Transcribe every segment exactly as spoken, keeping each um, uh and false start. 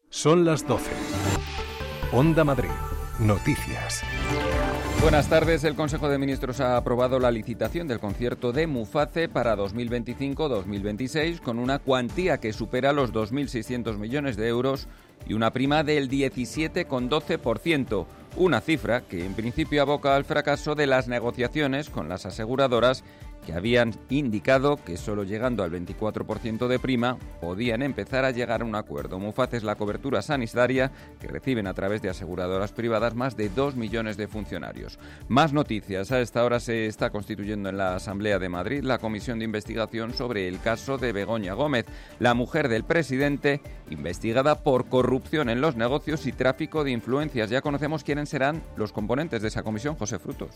Son las doce. Onda Madrid. Noticias. Buenas tardes. El Consejo de Ministros ha aprobado la licitación del concierto de Muface para dos mil veinticinco dos mil veintiséis con una cuantía que supera los dos mil seiscientos millones de euros y una prima del diecisiete coma doce por ciento, una cifra que en principio aboca al fracaso de las negociaciones con las aseguradoras que habían indicado que solo llegando al veinticuatro por ciento de prima podían empezar a llegar a un acuerdo. Muface es la cobertura sanitaria que reciben a través de aseguradoras privadas más de dos millones de funcionarios. Más noticias. A esta hora se está constituyendo en la Asamblea de Madrid la comisión de investigación sobre el caso de Begoña Gómez, la mujer del presidente, investigada por corrupción en los negocios y tráfico de influencias. Ya conocemos quiénes serán los componentes de esa comisión. José Frutos.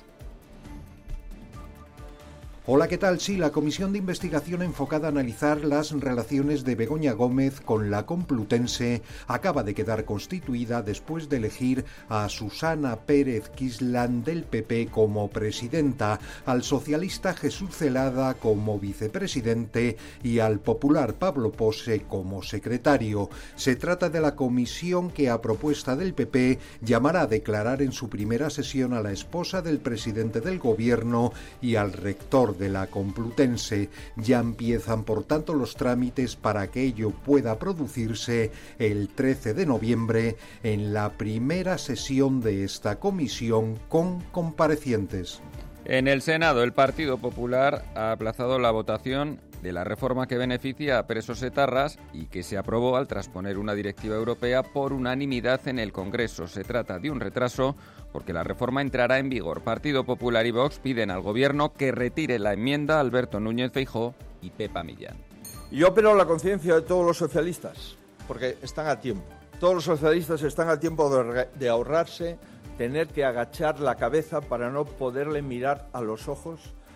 Hola, ¿qué tal? Sí, la comisión de investigación enfocada a analizar las relaciones de Begoña Gómez con la Complutense acaba de quedar constituida después de elegir a Susana Pérez Quislan del P P como presidenta, al socialista Jesús Celada como vicepresidente y al popular Pablo Pose como secretario. Se trata de la comisión que, a propuesta del P P, llamará a declarar en su primera sesión a la esposa del presidente del gobierno y al rector de la Complutense. Ya empiezan, por tanto, los trámites para que ello pueda producirse el trece de noviembre en la primera sesión de esta comisión con comparecientes. En el Senado, el Partido Popular ha aplazado la votación de la reforma que beneficia a presos etarras y que se aprobó al trasponer una directiva europea por unanimidad en el Congreso. Se trata de un retraso porque la reforma entrará en vigor. Partido Popular y Vox piden al Gobierno que retire la enmienda. Alberto Núñez Feijóo y Pepa Millán. Yo apelo a la conciencia de todos los socialistas, porque están a tiempo. Todos los socialistas están a tiempo de, de ahorrarse, tener que agachar la cabeza para no poderle mirar a los ojos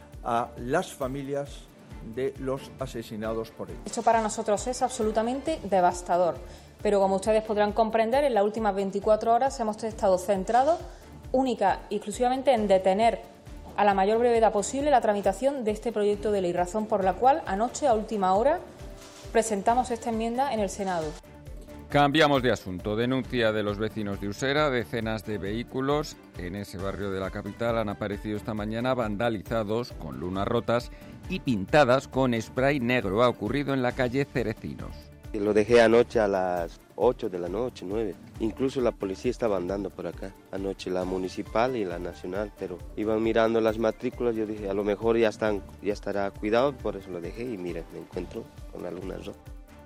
a las familias de los asesinados por ellos. Esto para nosotros es absolutamente devastador, pero como ustedes podrán comprender, en las últimas veinticuatro horas hemos estado centrados única y exclusivamente en detener a la mayor brevedad posible la tramitación de este proyecto de ley, razón por la cual anoche a última hora presentamos esta enmienda en el Senado. Cambiamos de asunto. Denuncia de los vecinos de Usera. Decenas de vehículos en ese barrio de la capital han aparecido esta mañana vandalizados con lunas rotas y pintadas con spray negro. Ha ocurrido en la calle Cerecinos. Lo dejé anoche a las ocho de la noche, nueve. Incluso la policía estaba andando por acá anoche, la municipal y la nacional, pero iban mirando las matrículas. Yo dije, a lo mejor ya están, ya estará cuidado, por eso lo dejé y mira, me encuentro con la luna roja.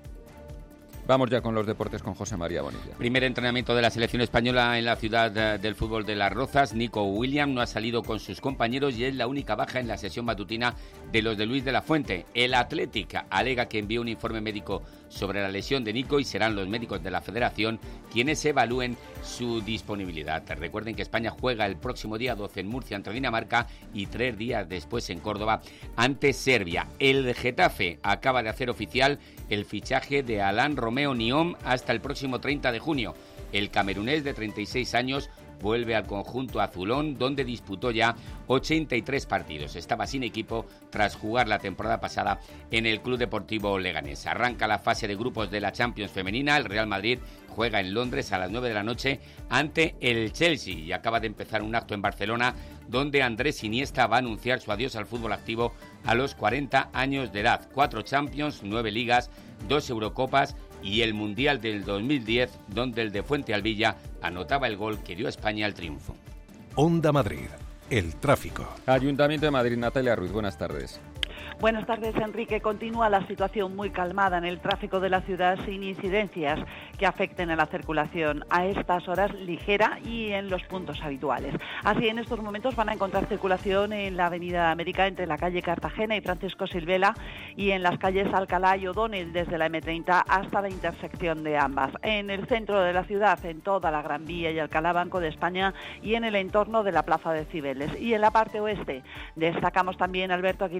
Vamos ya con los deportes con José María Bonilla. Primer entrenamiento de la selección española en la ciudad del fútbol de Las Rozas. Nico Williams no ha salido con sus compañeros y es la única baja en la sesión matutina de los de Luis de la Fuente. El Athletic alega que envió un informe médico sobre la lesión de Nico y serán los médicos de la Federación quienes evalúen su disponibilidad. Recuerden que España juega el próximo día doce en Murcia ante Dinamarca y tres días después en Córdoba ante Serbia. El Getafe acaba de hacer oficial el fichaje de Alain Romeo Niom hasta el próximo treinta de junio. El camerunés de treinta y seis años vuelve al conjunto azulón, donde disputó ya ochenta y tres partidos. Estaba sin equipo tras jugar la temporada pasada en el Club Deportivo Leganés. Arranca la fase de grupos de la Champions femenina. El Real Madrid juega en Londres a las nueve de la noche ante el Chelsea y acaba de empezar un acto en Barcelona donde Andrés Iniesta va a anunciar su adiós al fútbol activo a los cuarenta años de edad. Cuatro Champions, nueve ligas, dos Eurocopas y el Mundial del dos mil diez, donde el de Fuentealbilla anotaba el gol que dio a España el triunfo. Onda Madrid, el tráfico. Ayuntamiento de Madrid, Natalia Ruiz, buenas tardes. Buenas tardes, Enrique. Continúa la situación muy calmada en el tráfico de la ciudad sin incidencias que afecten a la circulación a estas horas, ligera y en los puntos habituales. Así, en estos momentos van a encontrar circulación en la Avenida América entre la calle Cartagena y Francisco Silvela y en las calles Alcalá y O'Donnell desde la eme treinta hasta la intersección de ambas. En el centro de la ciudad, en toda la Gran Vía y Alcalá Banco de España y en el entorno de la Plaza de Cibeles. Y en la parte oeste destacamos también Alberto Aguilera, Carrasco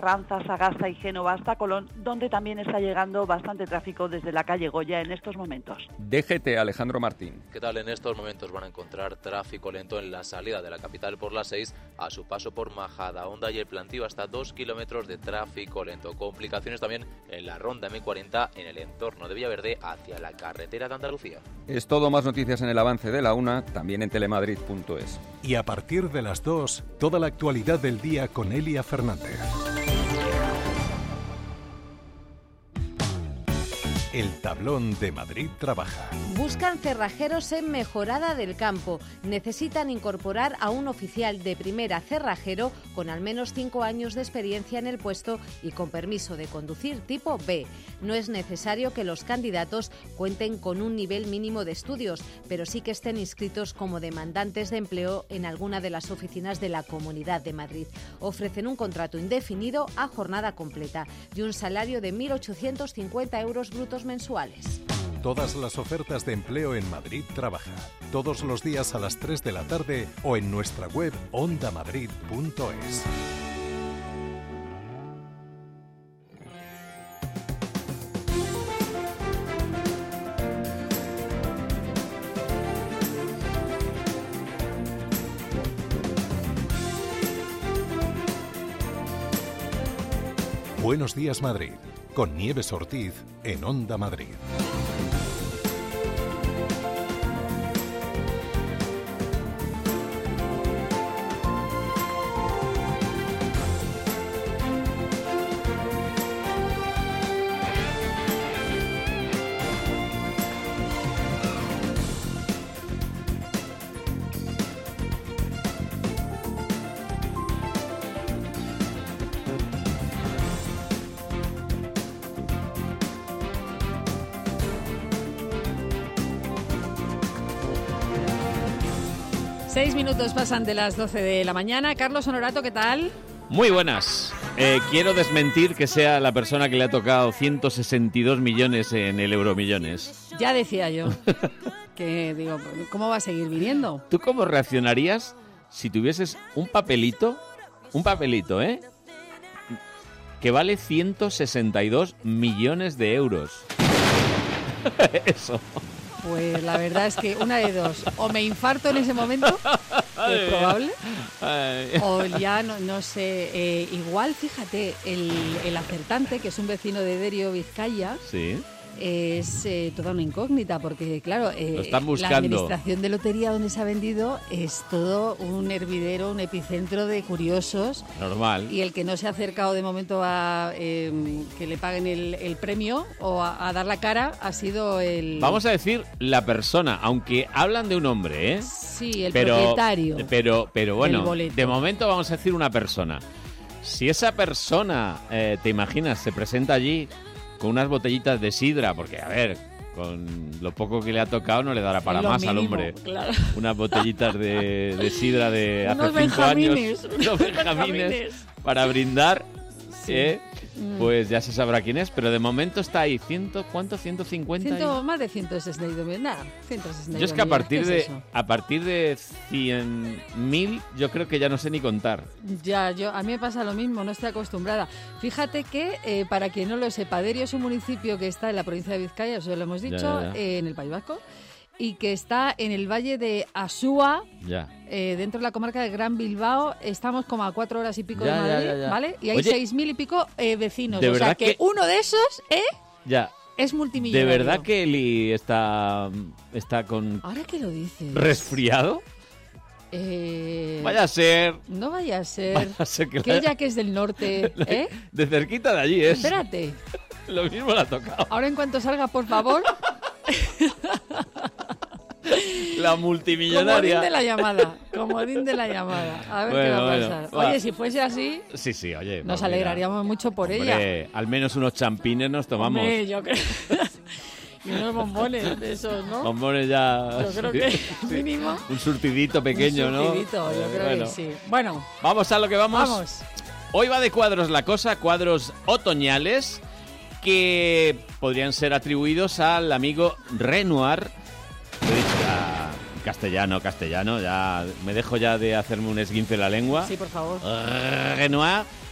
Carranza, Sagasta y Génova hasta Colón, donde también está llegando bastante tráfico desde la calle Goya en estos momentos. D G T, Alejandro Martín. ¿Qué tal? En estos momentos van a encontrar tráfico lento en la salida de la capital por la seis a su paso por Majadahonda y el Plantío, hasta dos kilómetros de tráfico lento. Complicaciones también en la ronda eme cuarenta en el entorno de Villaverde hacia la carretera de Andalucía. Es todo, más noticias en el avance de la una, también en telemadrid punto es. Y a partir de las dos, toda la actualidad del día con Elia Fernández. El tablón de Madrid trabaja. Buscan cerrajeros en Mejorada del Campo. Necesitan incorporar a un oficial de primera cerrajero con al menos cinco años de experiencia en el puesto y con permiso de conducir tipo B. No es necesario que los candidatos cuenten con un nivel mínimo de estudios, pero sí que estén inscritos como demandantes de empleo en alguna de las oficinas de la Comunidad de Madrid. Ofrecen un contrato indefinido a jornada completa y un salario de mil ochocientos cincuenta euros brutos mensuales. Todas las ofertas de empleo en Madrid Trabaja. Todos los días a las tres de la tarde o en nuestra web onda madrid punto es. Buenos días Madrid, con Nieves Ortiz en Onda Madrid. Seis minutos pasan de las doce de la mañana. Carlos Honorato, ¿qué tal? Muy buenas. Eh, quiero desmentir que sea la persona que le ha tocado ciento sesenta y dos millones en el Euromillones. Ya decía yo. Que digo, ¿cómo va a seguir viniendo? ¿Tú cómo reaccionarías si tuvieses un papelito, un papelito, eh, que vale ciento sesenta y dos millones de euros? Eso. Pues la verdad es que una de dos, o me infarto en ese momento, que es probable, o ya no, no sé, eh, igual, fíjate, el, el acertante, que es un vecino de Derio, Vizcaya, sí, es eh, toda una incógnita, porque claro, eh, Lo están buscando. La administración de lotería donde se ha vendido es todo un hervidero, un epicentro de curiosos. Normal. Y el que no se ha acercado de momento a eh, que le paguen el, el premio o a, a dar la cara ha sido el... Vamos a decir la persona, aunque hablan de un hombre, ¿eh? Sí, el pero, propietario. Pero, pero bueno, boleto. De momento vamos a decir una persona. Si esa persona, eh, te imaginas, se presenta allí con unas botellitas de sidra, porque, a ver, con lo poco que le ha tocado no le dará para lo más mínimo, al hombre. Claro. Unas botellitas de, de sidra de unos hace cinco benjamines, años. Unos benjamines para brindar, sí. ¿eh? Mm. Pues ya se sabrá quién es, pero de momento está ahí. ¿Ciento, ¿Cuánto? ¿ciento cincuenta? Ciento, más de ciento sesenta y dos mil, nada, ciento sesenta y dos Yo es que a partir ¿qué de es eso? a partir de cien mil yo creo que ya no sé ni contar. Ya, yo a mí me pasa lo mismo, no estoy acostumbrada. Fíjate que, eh, para quien no lo sepa, Derio es un municipio que está en la provincia de Vizcaya, eso lo hemos dicho, Ya, ya, ya. eh, en el País Vasco, y que está en el valle de Asúa, Ya. eh, dentro de la comarca de Gran Bilbao. Estamos como a cuatro horas y pico Ya, de ya, Madrid, ya, ya. ¿vale? Y hay Oye, seis mil y pico eh, vecinos. ¿de O sea verdad que, que- uno de esos, ¿eh? Ya. Es ¿De multimillonario. verdad que Eli está está con Ahora que lo dices. resfriado? Eh, Vaya a ser. No vaya a ser. Vaya a ser que que la- ella que es del norte, ¿eh? De cerquita de allí es. Espérate. Lo mismo le ha tocado. Ahora en cuanto salga, por favor. La multimillonaria. Comodín de la llamada. Comodín de la llamada. A ver Bueno, qué va a bueno, pasar. va. Oye, si fuese así, Sí, sí, oye. nos pues alegraríamos mucho por mira, ella. hombre, al menos unos champines nos tomamos. Hombre, yo creo. Y unos bombones de esos, ¿no? Bombones ya. Yo creo sí, que sí. mínimo. Un surtidito pequeño, Un ¿no? surtidito, yo creo Bueno. que sí. Bueno, Vamos a lo que vamos. vamos. Hoy va de cuadros la cosa, cuadros otoñales que podrían ser atribuidos al amigo Renoir. Lo he dicho ya castellano, castellano, ya me dejo ya de hacerme un esguince en la lengua. Sí, por favor. Renoir,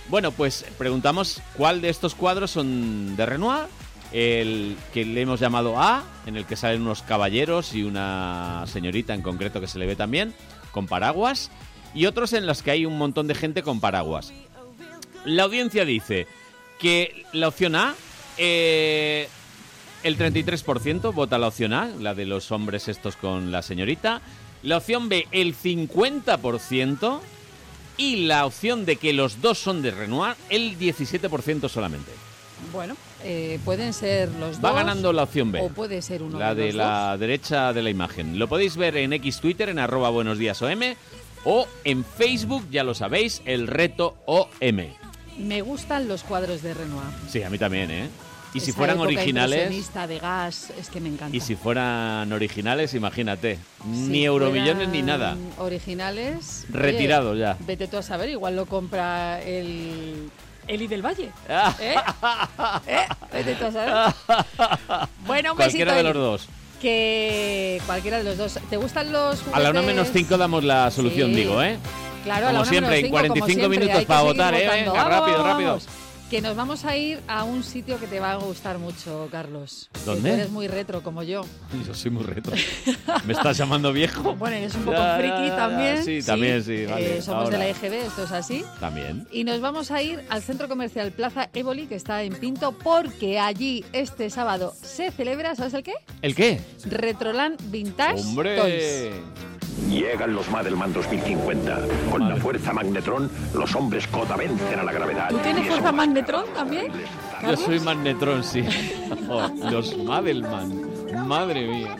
Bueno, pues preguntamos cuál de estos cuadros son de Renoir. El que le hemos llamado A, en el que salen unos caballeros y una señorita en concreto que se le ve también, con paraguas, y otros en los que hay un montón de gente con paraguas. La audiencia dice que la opción A, eh, el treinta y tres por ciento vota la opción A, la de los hombres estos con la señorita. La opción B, el cincuenta por ciento. Y la opción de que los dos son de Renoir, el diecisiete por ciento solamente. Bueno, eh, pueden ser los dos. Va ganando la opción B. O puede ser uno la de, de los la dos. derecha de la imagen. Lo podéis ver en X Twitter, en arroba buenos días O M, o en Facebook, ya lo sabéis, el reto O M. Me gustan los cuadros de Renoir. Sí, a mí también, ¿eh? Y si Esa fueran época originales... impresionista de gas, es que me encanta. Y si fueran originales, imagínate. Si ni euromillones fueran ni nada. Originales. Retirado oye, ya. Vete tú a saber, igual lo compra el Eli del Valle. ¿Eh? ¿Eh? Vete tú a saber. Bueno, un Cualquiera besito, de los Eli. dos. Que cualquiera de los dos. ¿Te gustan los juguetes? A la una menos cinco damos la solución, Sí. digo, ¿eh? Claro, a como la una siempre, menos en cinco, cuarenta y como cinco siempre, minutos hay que para seguir votar, ¿eh? votando. Venga, rápido, ¡Vamos! rápido. Que nos vamos a ir a un sitio que te va a gustar mucho, Carlos. ¿Dónde? Que tú eres muy retro, como yo. Yo soy muy retro. ¿Me estás llamando viejo? Bueno, eres un poco Ya, friki ya, ya, también. Sí, también, sí. Vale, Eh, somos ahora. de la E G B, esto es así. También. Y nos vamos a ir al centro comercial Plaza Éboli, que está en Pinto, porque allí este sábado se celebra, ¿sabes el qué? ¿El qué? Retroland Vintage ¡Hombre! Toys. Llegan los Madelman dos mil cincuenta. Con la fuerza Magnetron, los hombres Kota vencen a la gravedad. ¿Tú tienes y fuerza eso- Magnetron también? Yo soy Magnetron, sí. Oh, los Madelman. Madre mía.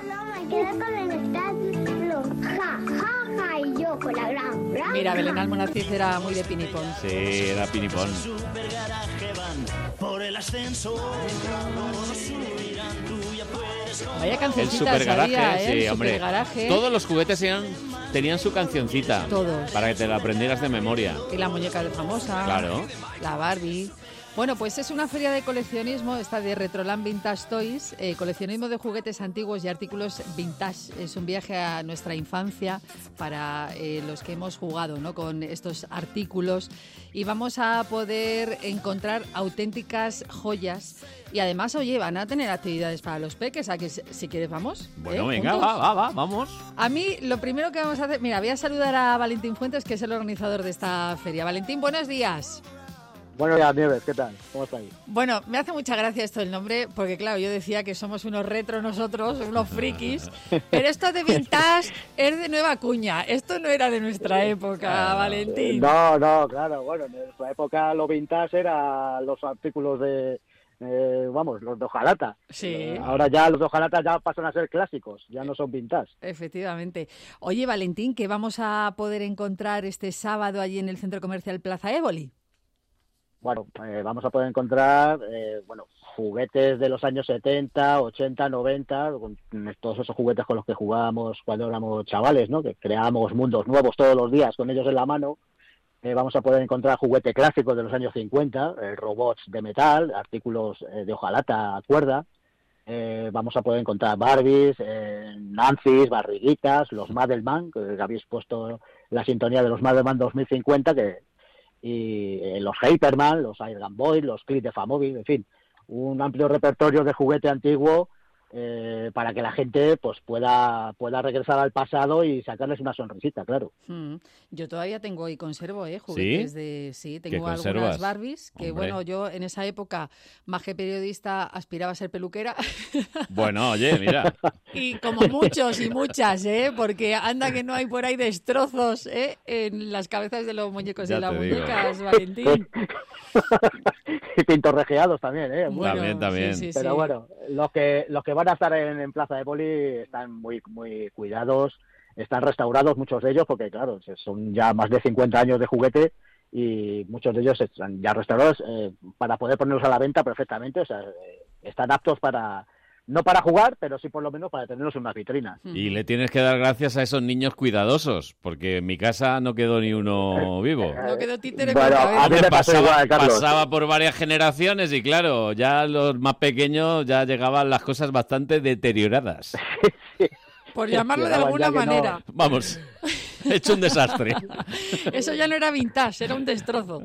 Mira, Belén Almonacid era muy de pinipón. Sí, era pinipón. Vaya El cancioncita supergaraje, había, ¿eh? sí, El hombre. supergaraje. Todos los juguetes eran, tenían su cancioncita. Todos. Para que te la aprendieras de memoria. Y la muñeca de famosa. Claro. La Barbie. Bueno, pues es una feria de coleccionismo, esta de Retroland Vintage Toys, eh, coleccionismo de juguetes antiguos y artículos vintage. Es un viaje a nuestra infancia para eh, los que hemos jugado, ¿no?, con estos artículos. Y vamos a poder encontrar auténticas joyas. Y además, oye, van a tener actividades para los peques. ¿A que si si quieres vamos? Bueno, ¿Eh? venga, ¿Juntos? va, va, va, vamos. A mí, lo primero que vamos a hacer... Mira, voy a saludar a Valentín Fuentes, que es el organizador de esta feria. Valentín, buenos días. Buenos días, Nieves, ¿qué tal? ¿Cómo estáis? Bueno, me hace mucha gracia esto el nombre, porque claro, yo decía que somos unos retro nosotros, unos frikis, pero esto de vintage es de nueva cuña. Esto no era de nuestra época, Valentín. No, no, claro, bueno, en nuestra época lo vintage eran los artículos de, eh, vamos, los de hojalata. Sí. Eh, ahora ya los de hojalata ya pasan a ser clásicos, ya no son vintage. Efectivamente. Oye, Valentín, ¿qué vamos a poder encontrar este sábado allí en el Centro Comercial Plaza Éboli? Bueno, eh, vamos a poder encontrar, eh, bueno, juguetes de los años setenta, ochenta, noventa, con todos esos juguetes con los que jugábamos cuando éramos chavales, ¿no? Que creábamos mundos nuevos todos los días con ellos en la mano. Eh, vamos a poder encontrar juguetes clásicos de los años cincuenta, eh, robots de metal, artículos eh, de hojalata a cuerda. Eh, vamos a poder encontrar Barbies, eh, Nancy's, barriguitas, los Madelman, que habéis puesto la sintonía de los Madelman dos mil cincuenta, que y eh, los Hyperman, los Air Gun Boy, los Clips de Famóvil, en fin, un amplio repertorio de juguete antiguo eh, para que la gente pues pueda pueda regresar al pasado y sacarles una sonrisita, claro. Mm. Yo todavía tengo y conservo eh, juguetes ¿Sí? de... Sí, ¿Qué tengo conservas? algunas Barbies, que Hombre. bueno, yo en esa época, más que periodista, aspiraba a ser peluquera. Bueno, oye, mira. Y como muchos y muchas, ¿eh? Porque anda que no hay por ahí destrozos, ¿eh? En las cabezas de los muñecos Ya y las te digo. muñecas, Valentín. Y pintorrejeados también, ¿eh? Bueno, También, también. sí, sí, Pero sí. bueno, los que los que van a estar en, en Plaza de Poli están muy muy cuidados, están restaurados muchos de ellos, porque claro, son ya más de cincuenta años de juguete y muchos de ellos están ya restaurados eh, para poder ponerlos a la venta perfectamente, o sea, eh, están aptos para... No para jugar, pero sí por lo menos para tenerlos en unas vitrinas. Y le tienes que dar gracias a esos niños cuidadosos, porque en mi casa no quedó ni uno vivo. No quedó títere Bueno, con cabeza. a mí me pasó pasaba, igual, Carlos. pasaba por varias generaciones y claro, ya los más pequeños ya llegaban las cosas bastante deterioradas. Por llamarlo de Llegaban alguna ya que no- manera. Vamos. hecho un desastre. Eso ya no era vintage, era un destrozo.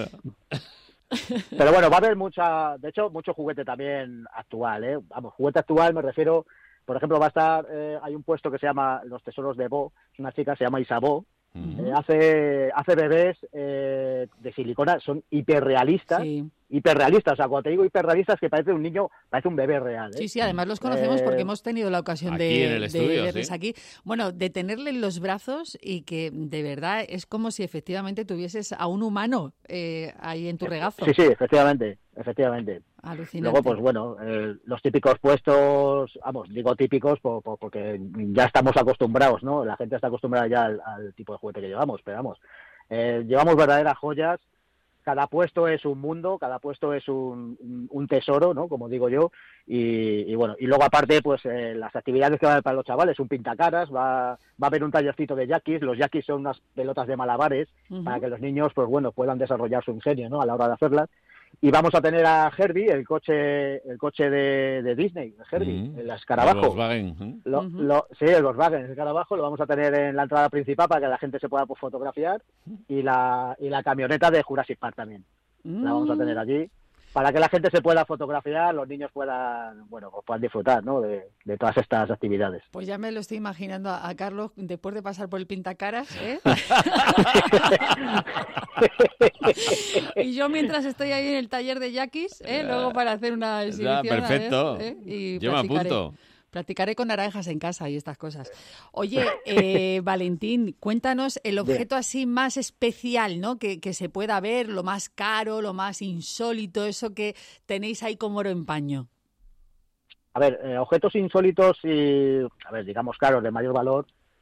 Pero bueno, va a haber mucha, de hecho, mucho juguete también actual, ¿eh? Vamos, juguete actual me refiero, por ejemplo, va a estar, eh, hay un puesto que se llama Los Tesoros de Bo, es una chica, se llama Isabó, uh-huh. eh, hace, hace bebés eh, de silicona, son hiperrealistas, sí. hiperrealistas, o sea, cuando te digo hiperrealistas es que parece un niño, parece un bebé real, ¿eh? Sí, sí, además los conocemos eh, porque hemos tenido la ocasión aquí de, en el estudio, de verles sí. aquí. Bueno, de tenerle en los brazos y que de verdad es como si efectivamente tuvieses a un humano eh, ahí en tu regazo. Sí, sí, efectivamente, efectivamente. Alucinante. Luego, pues bueno, eh, los típicos puestos, vamos, digo típicos por, por, porque ya estamos acostumbrados, ¿no? La gente está acostumbrada ya al, al tipo de juguete que llevamos, pero vamos, eh, llevamos verdaderas joyas. Cada puesto es un mundo, cada puesto es un, un tesoro, ¿no? Como digo yo, y, y bueno, y luego aparte, pues eh, las actividades que van a haber para los chavales, un pintacaras, va, va a haber un tallercito de yaquis, los yaquis son unas pelotas de malabares, uh-huh. para que los niños, pues bueno, puedan desarrollar su ingenio, ¿no? A la hora de hacerlas. Y vamos a tener a Herbie, el coche el coche de, de Disney, Herbie, mm, el escarabajo. El Volkswagen. ¿eh? Lo, uh-huh. lo, sí, el Volkswagen, el escarabajo, lo vamos a tener en la entrada principal para que la gente se pueda pues, fotografiar. Y la, y la camioneta de Jurassic Park también. Mm. La vamos a tener allí. Para que la gente se pueda fotografiar, los niños puedan, bueno, pues puedan disfrutar, ¿no? de, de todas estas actividades. Pues ya me lo estoy imaginando a, a Carlos después de pasar por el pintacaras, ¿eh? Y yo mientras estoy ahí en el taller de yaquis, ¿eh? Luego para hacer una exhibición. Ya, perfecto. Ver, ¿eh? Y yo me apunto. Practicaré con naranjas en casa y estas cosas. Oye, eh, Valentín, cuéntanos el objeto Bien. así más especial, ¿no? Que, que se pueda ver, lo más caro, lo más insólito, eso que tenéis ahí como oro en paño. A ver, eh, objetos insólitos y, a ver, digamos caros, de mayor valor.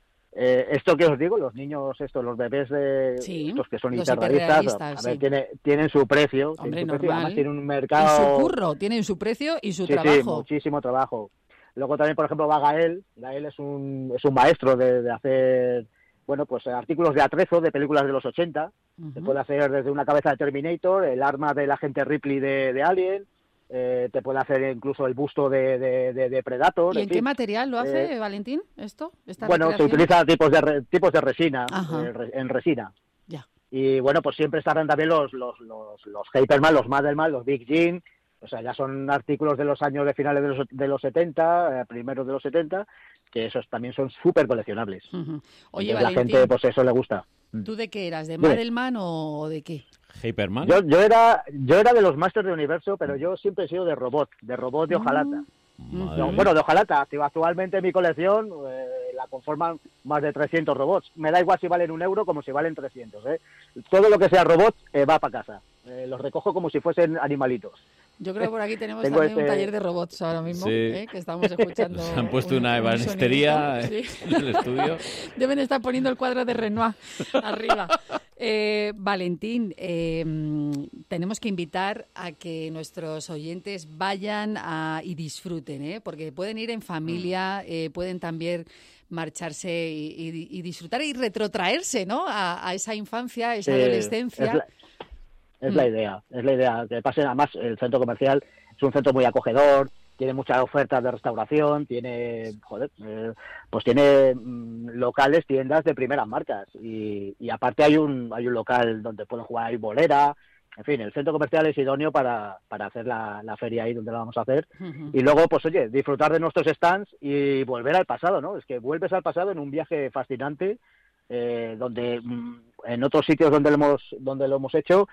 Eh, esto que os digo, los niños, estos, los bebés de sí, estos que son hiperrealistas, a ver, sí. tiene, tienen su precio. Hombre, tienen su precio, además tienen un mercado. Y su curro, tienen su precio y su sí, trabajo. Sí, muchísimo trabajo. Luego también, por ejemplo, va Gael. Gael es un, es un maestro de, de hacer, bueno, pues artículos de atrezo de películas de los ochenta. Uh-huh. Se puede hacer desde una cabeza de Terminator, el arma del agente Ripley de, de Alien, eh, te puede hacer incluso el busto de, de, de, de Predator. ¿Y en, en qué fin. material lo hace, eh, Valentín, esto? ¿Esta bueno, recreación? se utiliza tipos de, re, tipos de resina, eh, en resina. Ya. Y bueno, pues siempre estarán también los, los, los, los Hyperman, los Madelman, los Big Jean. O sea, ya son artículos de los años de finales de los, de los setenta, eh, primeros de los setenta, que esos también son súper coleccionables. Uh-huh. Oye, Entonces, Valentín, la gente, pues eso le gusta. ¿Tú de qué eras? ¿De Madelman o de qué? ¿Hyperman? Yo, yo, era, yo era de los Masters de Universo, pero yo siempre he sido de robot, de robot de hojalata. Mm. No, bueno, de hojalata. Actualmente mi colección eh, la conforman más de trescientos robots. Me da igual si valen un euro como si valen trescientos. ¿eh? Todo lo que sea robot eh, va para casa. Eh, los recojo como si fuesen animalitos. Yo creo que por aquí tenemos también este... un taller de robots ahora mismo, sí. ¿eh? Que estamos escuchando. Se han puesto un, una ebanistería un ¿sí? en el estudio. Deben estar poniendo el cuadro de Renoir arriba. Eh, Valentín, eh, tenemos que invitar a que nuestros oyentes vayan a, y disfruten, ¿eh? Porque pueden ir en familia, eh, pueden también marcharse y, y, y disfrutar y retrotraerse, ¿no? A, a esa infancia, a esa sí, adolescencia. Es la, es mm. la idea, es la idea. Que pasen, además, el centro comercial es un centro muy acogedor, tiene muchas ofertas de restauración, tiene, joder, eh, pues tiene mmm, locales, tiendas de primeras marcas y, y aparte hay un hay un local donde pueden jugar, hay bolera, en fin, el centro comercial es idóneo para, para hacer la, la feria ahí donde la vamos a hacer. Uh-huh. Y luego, pues oye, disfrutar de nuestros stands y volver al pasado, ¿no? Es que vuelves al pasado en un viaje fascinante, eh, donde mmm, en otros sitios donde lo hemos, donde lo hemos hecho,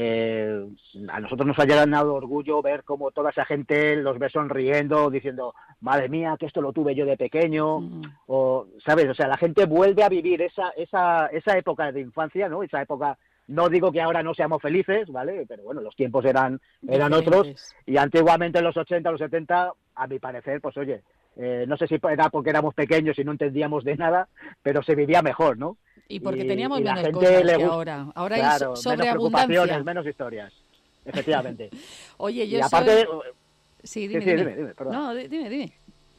Eh, a nosotros nos ha llenado orgullo ver cómo toda esa gente los ve sonriendo, diciendo, madre mía, que esto lo tuve yo de pequeño, mm. o, ¿sabes? O sea, la gente vuelve a vivir esa esa esa época de infancia, ¿no? Esa época, no digo que ahora no seamos felices, ¿vale? Pero bueno, los tiempos eran eran otros, y antiguamente en los ochenta, los setenta, a mi parecer, pues oye, eh, no sé si era porque éramos pequeños y no entendíamos de nada, pero se vivía mejor, ¿no? Y porque teníamos y, y menos cosas que ahora. Ahora claro, hay sobreabundancia. Menos preocupaciones, menos historias. Efectivamente. Oye, yo y aparte, soy... Sí, dime, sí, sí, dime. dime, dime perdón. No, dime, dime.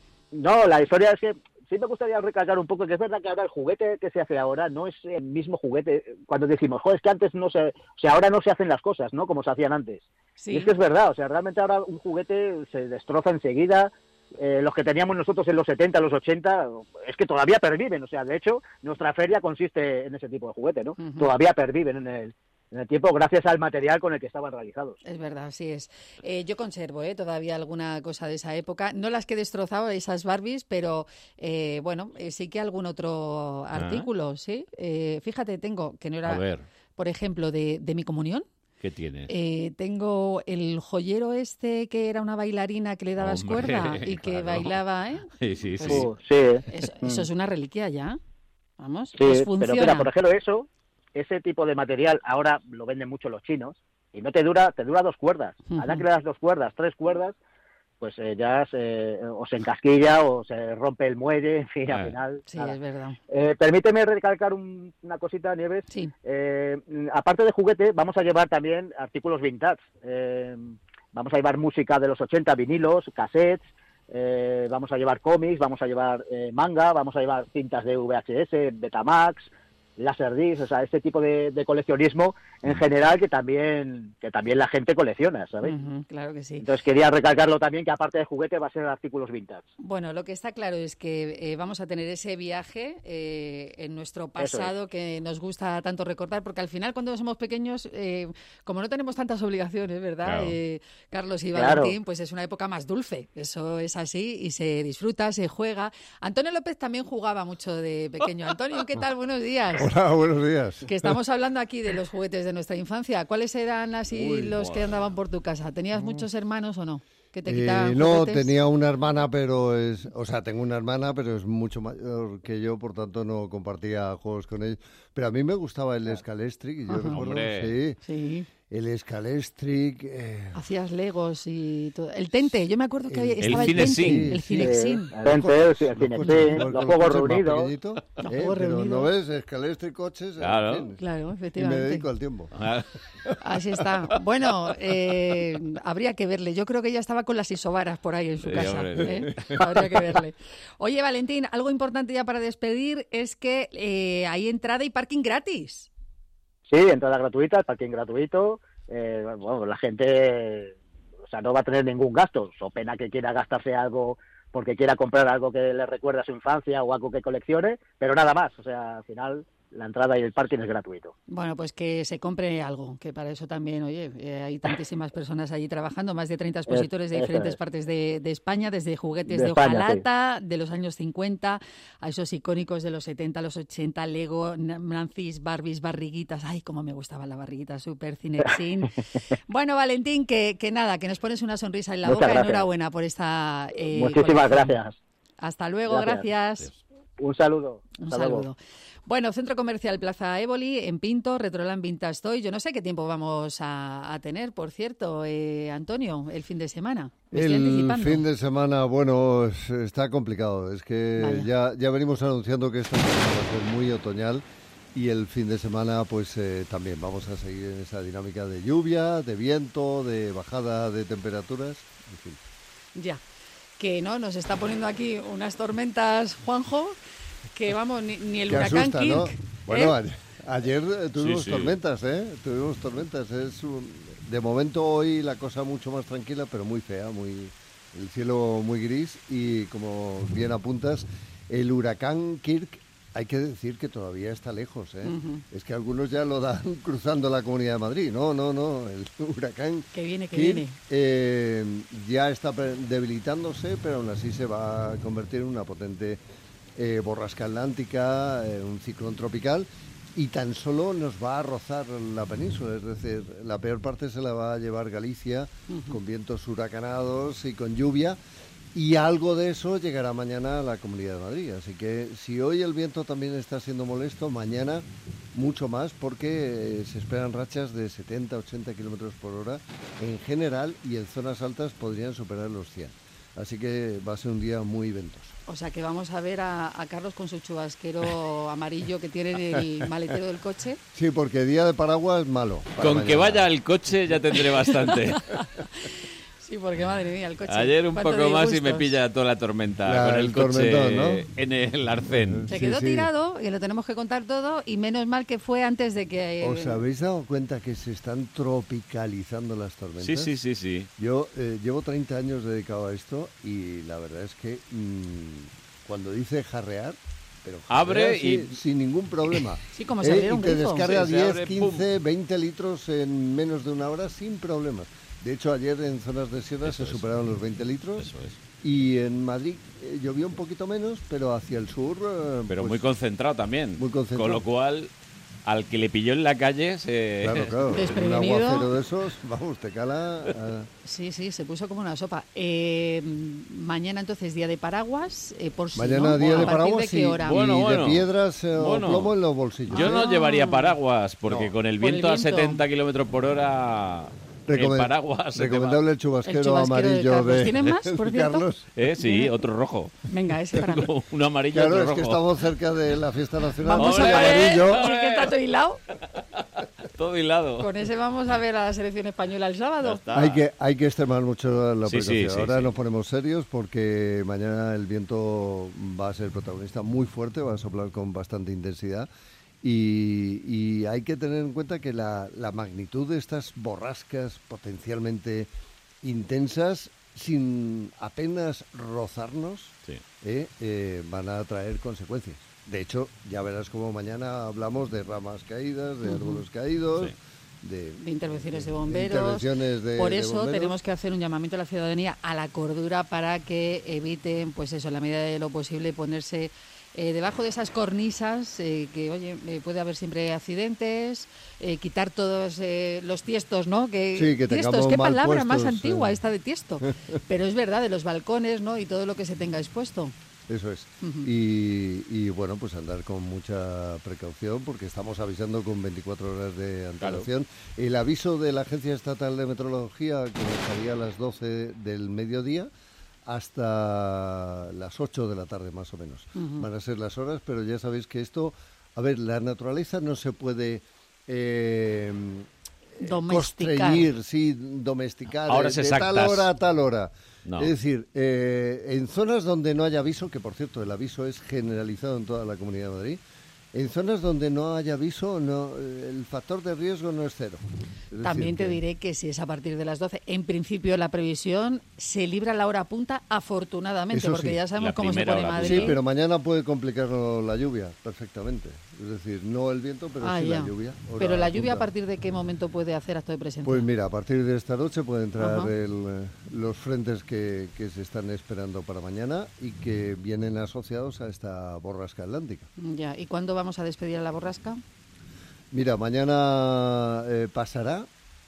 No, la historia es que sí me gustaría recalcar un poco que es verdad que ahora el juguete que se hace ahora no es el mismo juguete. Cuando decimos, joder, es que antes no se... O sea, ahora no se hacen las cosas, ¿no? Como se hacían antes. Sí. Y es que es verdad, o sea, realmente ahora un juguete se destroza enseguida. eh, los que teníamos nosotros en los setenta, los ochenta, es que todavía perviven. O sea, de hecho, nuestra feria consiste en ese tipo de juguete, ¿no? Uh-huh. Todavía perviven en el, en el tiempo gracias al material con el que estaban realizados. Es verdad, así es. Eh, yo conservo eh, todavía alguna cosa de esa época. No las que he destrozado, esas Barbies, pero eh, bueno, eh, sí que algún otro artículo, ¿sí? Eh, fíjate, tengo, que no era, A ver. por ejemplo, de, de mi comunión. ¿Qué tienes? Eh, tengo el joyero este que era una bailarina que le dabas Hombre, cuerda y que claro. bailaba, ¿eh? Sí, sí, Pues, sí. Uh, sí. Eso, eso es una reliquia ya. Vamos, Sí, pues funciona. pero mira, por ejemplo, eso, ese tipo de material ahora lo venden mucho los chinos y no te dura, te dura dos cuerdas. Uh-huh. Ahora que le das dos cuerdas, tres cuerdas, pues eh, ya se, o se encasquilla o se rompe el muelle, en fin, Eh. al final. Sí, nada. es verdad. Eh, permíteme recalcar un, una cosita, Nieves. Sí. Eh, aparte de juguete, vamos a llevar también artículos vintage. Eh, vamos a llevar música de los ochenta, vinilos, cassettes. Eh, vamos a llevar cómics, vamos a llevar eh, manga, vamos a llevar cintas de V H S, Betamax, Laserdisc, o sea, este tipo de, de coleccionismo en general que también que también la gente colecciona, ¿sabes? Uh-huh, claro que sí. Entonces quería recalcarlo también, que aparte de juguete va a ser artículos vintage. Bueno, lo que está claro es que eh, vamos a tener ese viaje eh, en nuestro pasado es. que nos gusta tanto recordar, porque al final cuando somos pequeños, eh, como no tenemos tantas obligaciones, ¿verdad? Claro. Eh, Carlos y Claro. Valentín, pues es una época más dulce, eso es así y se disfruta, se juega. Antonio López también jugaba mucho de pequeño. Antonio, ¿qué tal? Buenos días. Hola, buenos días. Que estamos hablando aquí de los juguetes de nuestra infancia. ¿Cuáles eran así Uy, los que bueno. andaban por tu casa? ¿Tenías muchos hermanos o no? ¿Que te Eh, quitaban no, juguetes? tenía una hermana, pero es, o sea, tengo una hermana, pero es mucho mayor que yo, por tanto no compartía juegos con ellos. Pero a mí me gustaba el Scalestric, y yo Ajá. recuerdo, Hombre. sí, Sí. el Scalestric. Eh, Hacías legos y todo. El Tente, yo me acuerdo que había, El estaba el, Tente, Cinexin. el Sí, Cinexin. El Tente, sí, el Cinexin, con- los con juegos coches más reunidos. pequeñitos, Los eh, juegos pero reunidos. no ves, Scalestric, coches, en Claro. fin. Claro, Y me efectivamente. dedico al tiempo. Así está. Bueno, eh, habría que verle. Yo creo que ella estaba con las isobaras por ahí en su Sí, casa. hombre, ¿eh? Habría que verle. Oye, Valentín, algo importante ya para despedir es que eh, hay entrada y parking gratis. Sí, entrada gratuita, parking gratuito. Eh, bueno, la gente, o sea, no va a tener ningún gasto. So pena que quiera gastarse algo porque quiera comprar algo que le recuerde a su infancia o algo que coleccione, pero nada más. O sea, al final la entrada y el parking es gratuito. Bueno, pues que se compre algo, que para eso también, oye, eh, hay tantísimas personas allí trabajando, más de treinta expositores de eso diferentes es. partes de, de España, desde juguetes De de, España, hojalata de los años cincuenta a esos icónicos de los setenta, los ochenta, Lego, Nancy's, Barbies, barriguitas. Ay, cómo me gustaban las barriguitas, super Cinexin. Bueno, Valentín, que, que nada, que nos pones una sonrisa en la Muchas boca. gracias. Enhorabuena por esta eh, Muchísimas colección. gracias. Hasta luego, Gracias. gracias. Un saludo. Un Hasta saludo. luego. Bueno, Centro Comercial Plaza Éboli, en Pinto, Retroland Vintage Toy. Yo no sé qué tiempo vamos a, a tener, por cierto, eh, Antonio, el fin de semana. Me estoy El anticipando. fin de semana, bueno, es- está complicado. Es que Vaya. ya, ya venimos anunciando que esta semana va a ser muy otoñal y el fin de semana, pues eh, también vamos a seguir en esa dinámica de lluvia, de viento, de bajada de temperaturas. En fin. Ya, que no, nos está poniendo aquí unas tormentas, Juanjo, que vamos, ni, ni el Que huracán asusta, Kirk. ¿no? Bueno, ¿eh? a- ayer eh, tuvimos sí. tormentas, ¿eh? Tuvimos tormentas. Es un- de momento hoy la cosa mucho más tranquila, pero muy fea, muy el cielo muy gris y como bien apuntas, el huracán Kirk, hay que decir que todavía está lejos, ¿eh? Ujú. Es que algunos ya lo dan cruzando la Comunidad de Madrid. No, no, no, el huracán Que viene, que Kirk, viene. eh, ya está pre- debilitándose, pero aún así se va a convertir en una potente eh, borrasca atlántica, eh, un ciclón tropical, y tan solo nos va a rozar la península, es decir, la peor parte se la va a llevar Galicia, Ujú. con vientos huracanados y con lluvia, y algo de eso llegará mañana a la Comunidad de Madrid. Así que si hoy el viento también está siendo molesto, mañana mucho más, porque eh, se esperan rachas de setenta a ochenta kilómetros por hora en general, y en zonas altas podrían superar los cien. Así que va a ser un día muy ventoso. O sea que vamos a ver a, a Carlos con su chubasquero amarillo que tiene en el maletero del coche. Sí, porque día de paraguas malo. para Con que mañana. vaya al coche ya tendré bastante. Sí, porque madre mía, el coche. Ayer un poco más y me pilla toda la tormenta la, con el, el coche ¿no? en el arcén. Se quedó sí, sí. tirado, que lo tenemos que contar todo, y menos mal que fue antes de que... ¿Os habéis dado cuenta que se están tropicalizando las tormentas? Sí, sí, sí, sí. Yo eh, llevo treinta años dedicado a esto y la verdad es que mmm, cuando dice jarrear, pero abre y sin, sin ningún problema. Sí, como si abriera eh, un y te grifo. descarga sí, diez, abre, quince, pum. veinte litros en menos de una hora sin problemas. De hecho, ayer en zonas de sierra se es. superaron los veinte litros. Eso es. Y en Madrid eh, llovió un poquito menos, pero hacia el sur... Eh, pero pues, muy concentrado también. Muy concentrado. Con lo cual, al que le pilló en la calle se... Claro, claro. Un aguacero de esos, vamos, te cala... A... Sí, sí, se puso como una sopa. Eh, mañana entonces día de paraguas, eh, por si Mañana no, día ¿a de partir paraguas de qué y, hora? Bueno, y bueno. de piedras eh, Bueno. o plomo en los bolsillos. Yo Ah. no llevaría paraguas, porque No. con el Por el viento a viento. setenta kilómetros por hora... Recomend- el paraguas se te recomendable va. el chubasquero, El chubasquero de amarillo Carlos. de, ¿Tienes más, por cierto? Carlos. Eh, sí, otro rojo. Venga, ese para mí. Uno amarillo y Claro, otro es rojo. que estamos cerca de la fiesta nacional. Vamos ¡Ole! a ver, amarillo. ¿sí que está todo hilado? Todo hilado. Con ese vamos a ver a la selección española el Ya sábado. está. Hay que, hay que extremar mucho la Sí, sí, precaución. sí, Ahora sí. nos ponemos serios porque mañana el viento va a ser protagonista muy fuerte, va a soplar con bastante intensidad. Y, y hay que tener en cuenta que la, la magnitud de estas borrascas potencialmente intensas, sin apenas rozarnos, Sí. eh, eh, van a traer consecuencias. De hecho, ya verás como mañana hablamos de ramas caídas, de árboles caídos, Sí. de, De intervenciones de de bomberos. intervenciones de- Por de eso bomberos. tenemos que hacer un llamamiento a la ciudadanía a la cordura para que eviten, pues eso, en la medida de lo posible, ponerse eh, debajo de esas cornisas, eh, que, oye, eh, puede haber siempre accidentes, eh, quitar todos eh, los tiestos, ¿no? Que, Sí, que tiestos, tengamos qué mal palabra más puestos, antigua eh. esta de tiesto. Pero es verdad, de los balcones, ¿no? Y todo lo que se tenga expuesto. Eso es. Ujú. y, y bueno, pues andar con mucha precaución porque estamos avisando con veinticuatro horas de antelación. El aviso de la Agencia Estatal de Meteorología comenzaría a las doce del mediodía hasta las ocho de la tarde más o menos. Ujú. Van a ser las horas, pero ya sabéis que esto, a ver, la naturaleza no se puede... Eh, Domesticar. constreñir, sí, domesticar, Horas de, de tal exactas. hora a tal hora. No. Es decir, eh, en zonas donde no haya aviso, que por cierto el aviso es generalizado en toda la Comunidad de Madrid, en zonas donde no haya aviso, no, eh, el factor de riesgo no es cero. Es También decir, te que- diré que si es a partir de las doce, en principio la previsión se libra la hora punta, afortunadamente, Eso porque sí, ya sabemos la cómo se primera pone hora Madrid. Sí, pero mañana puede complicarnos la lluvia perfectamente. Es decir, no el viento, pero Ah, sí ya. la lluvia. hora Pero la lluvia, ¿a punta. partir de qué momento puede hacer acto de presencia? Pues mira, a partir de esta noche pueden entrar Ajá. el, eh, los frentes que, que se están esperando para mañana y que vienen asociados a esta borrasca atlántica. Ya, ¿y cuándo vamos a despedir a la borrasca? Mira, mañana eh, pasará,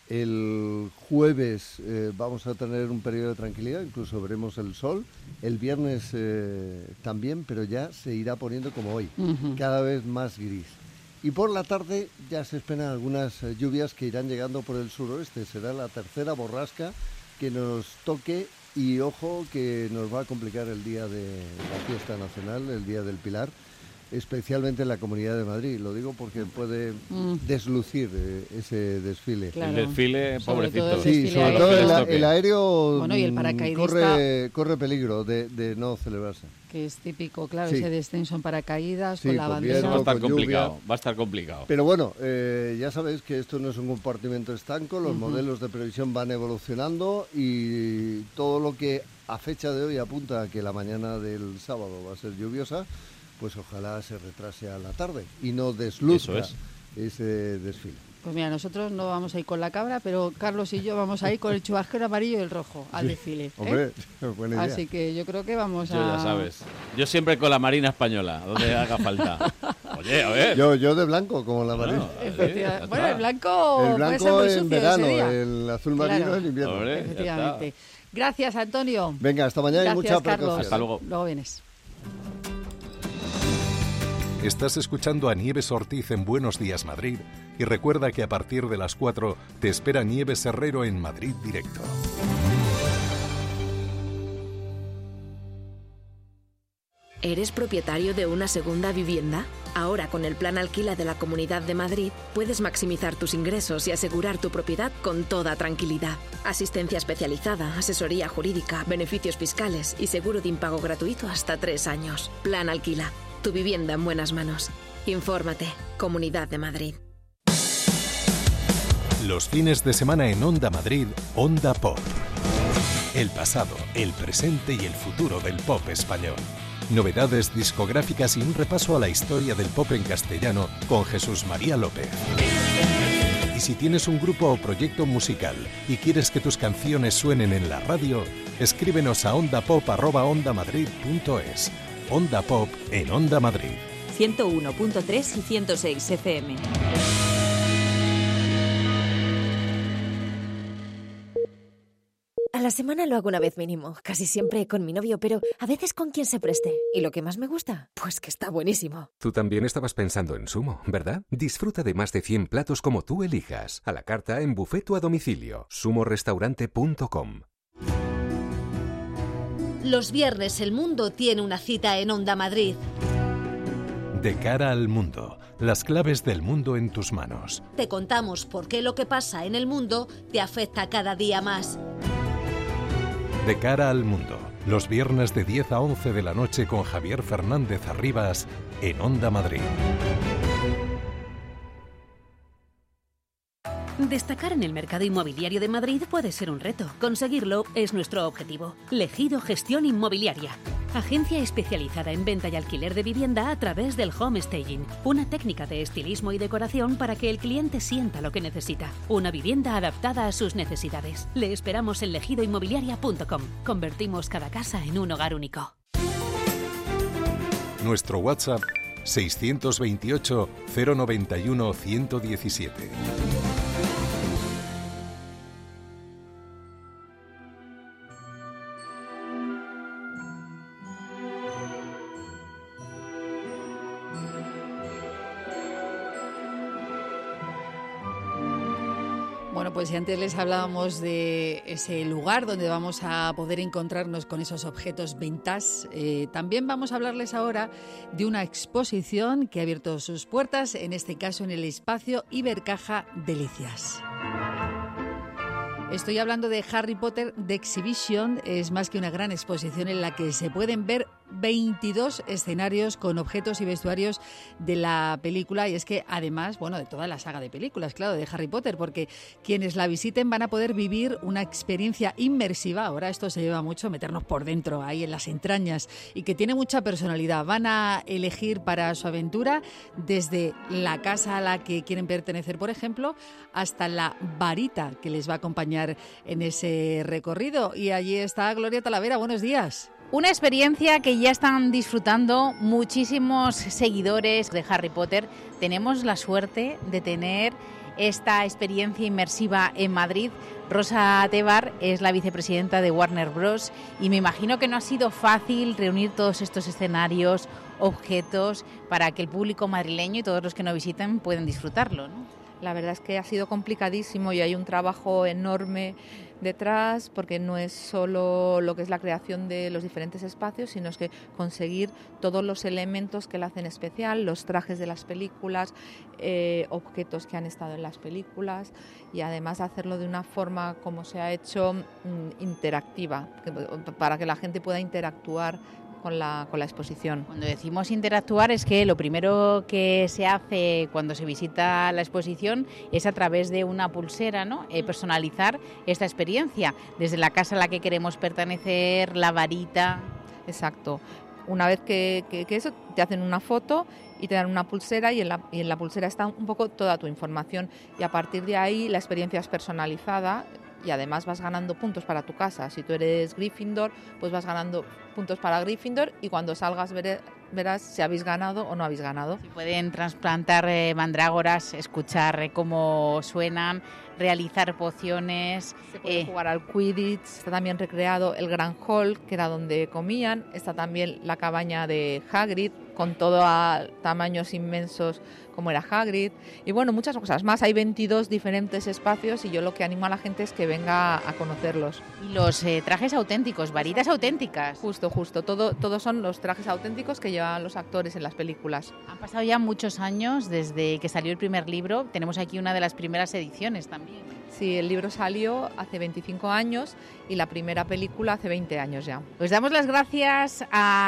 el jueves eh, vamos a tener un periodo de tranquilidad, incluso veremos el sol, el viernes eh, también, pero ya se irá poniendo como hoy, Ujú. cada vez más gris. Y por la tarde ya se esperan algunas eh, lluvias que irán llegando por el suroeste, será la tercera borrasca que nos toque y ojo que nos va a complicar el día de la fiesta nacional, el día del Pilar, especialmente en la Comunidad de Madrid. Lo digo porque puede Mm. deslucir eh, ese desfile. Claro. El desfile, Sobre pobrecito. todo el Sí, desfile sobre aéreo. todo que el, les toque. el aéreo Bueno, y el mm, paracaidista- corre, corre peligro de, de no celebrarse. Que es típico, claro, Sí. ese descenso en paracaídas Sí, con la con bandera. Eso va a viento, estar con complicado. lluvia. Va a estar complicado. Pero bueno, eh, ya sabéis que esto no es un compartimento estanco, los Ujú. modelos de previsión van evolucionando y todo lo que a fecha de hoy apunta a que la mañana del sábado va a ser lluviosa, pues ojalá se retrase a la tarde y no desluzca Eso es. ese desfile. Pues mira, nosotros no vamos a ir con la cabra, pero Carlos y yo vamos a ir con el chubasquero amarillo y el rojo al desfile. ¿eh? Hombre, buena idea. Así que yo creo que vamos a... Yo ya sabes. Yo siempre con la Marina Española, donde haga falta. Oye, a ver. Yo, yo de blanco, como la marina. Bueno, Efectivamente. ya Bueno, el está. blanco, El puede ser blanco muy en sucio verano, ese día. el azul marino Claro. en invierno. Hombre, ya Efectivamente. Gracias, Antonio. Venga, hasta mañana y Gracias, mucha Carlos. precaución. Hasta luego. Luego vienes. Estás escuchando a Nieves Ortiz en Buenos Días Madrid y recuerda que a partir de las cuatro te espera Nieves Herrero en Madrid Directo. ¿Eres propietario de una segunda vivienda? Ahora, con el Plan Alquila de la Comunidad de Madrid, puedes maximizar tus ingresos y asegurar tu propiedad con toda tranquilidad. Asistencia especializada, asesoría jurídica, beneficios fiscales y seguro de impago gratuito hasta tres años. Plan Alquila. Tu vivienda en buenas manos. Infórmate. Comunidad de Madrid. Los fines de semana en Onda Madrid, Onda Pop. El pasado, el presente y el futuro del pop español. Novedades discográficas y un repaso a la historia del pop en castellano con Jesús María López. Y si tienes un grupo o proyecto musical y quieres que tus canciones suenen en la radio, escríbenos a ondapop arroba ondamadrid punto es. Onda Pop en Onda Madrid. ciento uno punto tres y ciento seis F M. A la semana lo hago una vez mínimo, casi siempre con mi novio, pero a veces con quien se preste. ¿Y lo que más me gusta? Pues que está buenísimo. Tú también estabas pensando en Sumo, ¿verdad? Disfruta de más de cien platos como tú elijas, a la carta, en buffet o a domicilio. sumo restaurante punto com. Los viernes el mundo tiene una cita en Onda Madrid. De cara al mundo, las claves del mundo en tus manos. Te contamos por qué lo que pasa en el mundo te afecta cada día más. De cara al mundo, los viernes de diez a once de la noche con Javier Fernández Arribas en Onda Madrid. Destacar en el mercado inmobiliario de Madrid puede ser un reto. Conseguirlo es nuestro objetivo. Legido Gestión Inmobiliaria. Agencia especializada en venta y alquiler de vivienda a través del home staging. Una técnica de estilismo y decoración para que el cliente sienta lo que necesita. Una vivienda adaptada a sus necesidades. Le esperamos en legido inmobiliaria punto com. Convertimos cada casa en un hogar único. Nuestro WhatsApp seiscientos veintiocho cero noventa y uno ciento diecisiete. Bueno, pues si antes les hablábamos de ese lugar donde vamos a poder encontrarnos con esos objetos vintage, eh, también vamos a hablarles ahora de una exposición que ha abierto sus puertas, en este caso en el espacio Ibercaja Delicias. Estoy hablando de Harry Potter The Exhibition. Es más que una gran exposición en la que se pueden ver veintidós escenarios con objetos y vestuarios de la película, y es que además, bueno, de toda la saga de películas, claro, de Harry Potter, porque quienes la visiten van a poder vivir una experiencia inmersiva. Ahora esto se lleva mucho, meternos por dentro, ahí en las entrañas, y que tiene mucha personalidad. Van a elegir para su aventura desde la casa a la que quieren pertenecer, por ejemplo, hasta la varita que les va a acompañar en ese recorrido. Y allí está Gloria Talavera. Buenos días. Una experiencia que ya están disfrutando muchísimos seguidores de Harry Potter. Tenemos la suerte de tener esta experiencia inmersiva en Madrid. Rosa Tebar es la vicepresidenta de Warner Bros. Y me imagino que no ha sido fácil reunir todos estos escenarios, objetos, para que el público madrileño y todos los que nos visiten puedan disfrutarlo, ¿no? La verdad es que ha sido complicadísimo y hay un trabajo enorme detrás, porque no es solo lo que es la creación de los diferentes espacios, sino es que conseguir todos los elementos que la hacen especial, los trajes de las películas, eh, objetos que han estado en las películas, y además hacerlo de una forma como se ha hecho mm, interactiva, que, para que la gente pueda interactuar con la, con la exposición. Cuando decimos interactuar es que lo primero que se hace cuando se visita la exposición es a través de una pulsera, ¿no? Eh, personalizar esta experiencia, desde la casa a la que queremos pertenecer, la varita. Exacto. Una vez que, que, que eso, te hacen una foto y te dan una pulsera, y en, la, y en la pulsera está un poco toda tu información, y a partir de ahí la experiencia es personalizada. Y además vas ganando puntos para tu casa. Si tú eres Gryffindor, pues vas ganando puntos para Gryffindor, y cuando salgas verás si habéis ganado o no habéis ganado. Si pueden trasplantar eh, mandrágoras, escuchar eh, cómo suenan, realizar pociones. Se puede eh, jugar al Quidditch. Está también recreado el Gran Hall, que era donde comían. Está también la cabaña de Hagrid, con todo a tamaños inmensos como era Hagrid. Y bueno, muchas cosas más. Hay veintidós diferentes espacios y yo lo que animo a la gente es que venga a conocerlos. Y los eh, trajes auténticos, varitas auténticas. Justo, justo. Todo, todos son los trajes auténticos que llevan los actores en las películas. Han pasado ya muchos años desde que salió el primer libro. Tenemos aquí una de las primeras ediciones también. Sí, el libro salió hace veinticinco años y la primera película hace veinte años ya. Pues damos las gracias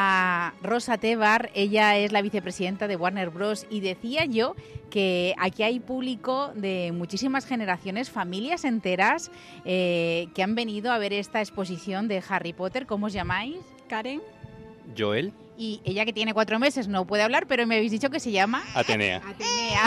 a Rosa Tebar. Ella es la vicepresidenta de Warner Bros. Y decía yo que aquí hay público de muchísimas generaciones, familias enteras eh, que han venido a ver esta exposición de Harry Potter. ¿Cómo os llamáis? Karen. Joel. Y ella, que tiene cuatro meses, no puede hablar, pero me habéis dicho que se llama... Atenea. Atenea.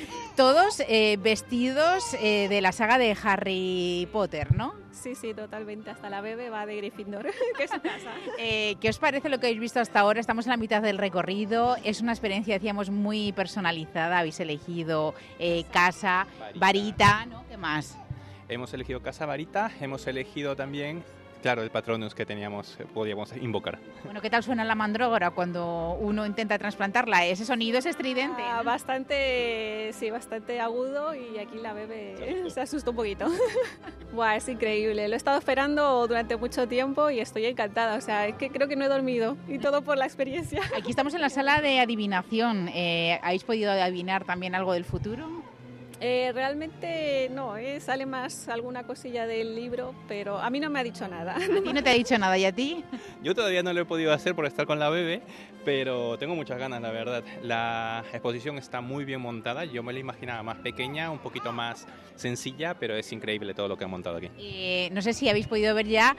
Todos eh, vestidos eh, de la saga de Harry Potter, ¿no? Sí, sí, totalmente. Hasta la bebé va de Gryffindor, que es su casa. Eh, ¿Qué os parece lo que habéis visto hasta ahora? Estamos en la mitad del recorrido. Es una experiencia, decíamos, muy personalizada. Habéis elegido eh, casa, varita, varita, ¿no? ¿Qué más? Hemos elegido casa, varita. Hemos elegido también... Claro, el Patronus que teníamos, podíamos invocar. Bueno, ¿qué tal suena la mandrágora cuando uno intenta trasplantarla? Ese sonido es estridente. Ah, bastante, sí, bastante agudo, y aquí la bebé se, se asustó un poquito. Buah, es increíble. Lo he estado esperando durante mucho tiempo y estoy encantada. O sea, es que creo que no he dormido y todo por la experiencia. Aquí estamos en la sala de adivinación. Eh, ¿Habéis podido adivinar también algo del futuro? Eh, realmente no, eh, sale más alguna cosilla del libro, pero a mí no me ha dicho nada. ¿A ti no te ha dicho nada? ¿Y a ti? Yo todavía no lo he podido hacer por estar con la bebé, pero tengo muchas ganas, la verdad. La exposición está muy bien montada. Yo me la imaginaba más pequeña, un poquito más sencilla, pero es increíble todo lo que han montado aquí. Eh, no sé si habéis podido ver ya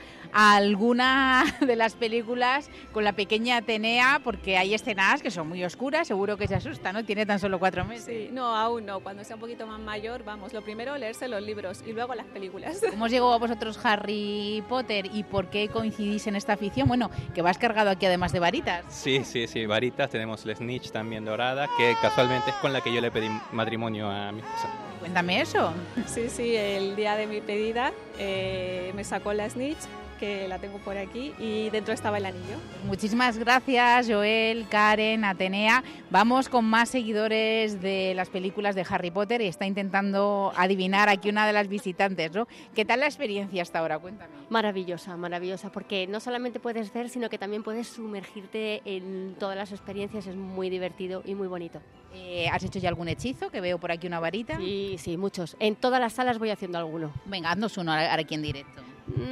alguna de las películas con la pequeña Atenea, porque hay escenas que son muy oscuras, seguro que se asusta, ¿no? Tiene tan solo cuatro meses. Sí, no, aún no. Cuando sea un poquito más mayor, vamos, lo primero leerse los libros y luego las películas. ¿Cómo os llegó a vosotros Harry Potter y por qué coincidís en esta afición? Bueno, que vas cargado aquí además de varitas. Sí, sí, sí, varitas. Tenemos la Snitch también dorada, que casualmente es con la que yo le pedí matrimonio a mi esposa. Cuéntame eso. Sí, sí, el día de mi pedida eh, me sacó la Snitch, que la tengo por aquí, y dentro estaba el anillo. Muchísimas gracias, Joel, Karen, Atenea. Vamos con más seguidores de las películas de Harry Potter y está intentando adivinar aquí una de las visitantes, ¿no? ¿Qué tal la experiencia hasta ahora? Cuéntame. Maravillosa, maravillosa, porque no solamente puedes ver, sino que también puedes sumergirte en todas las experiencias. Es muy divertido y muy bonito. Eh, ¿Has hecho ya algún hechizo? Que veo por aquí una varita. Sí, sí, muchos. En todas las salas voy haciendo alguno. Venga, haznos uno ahora aquí en directo.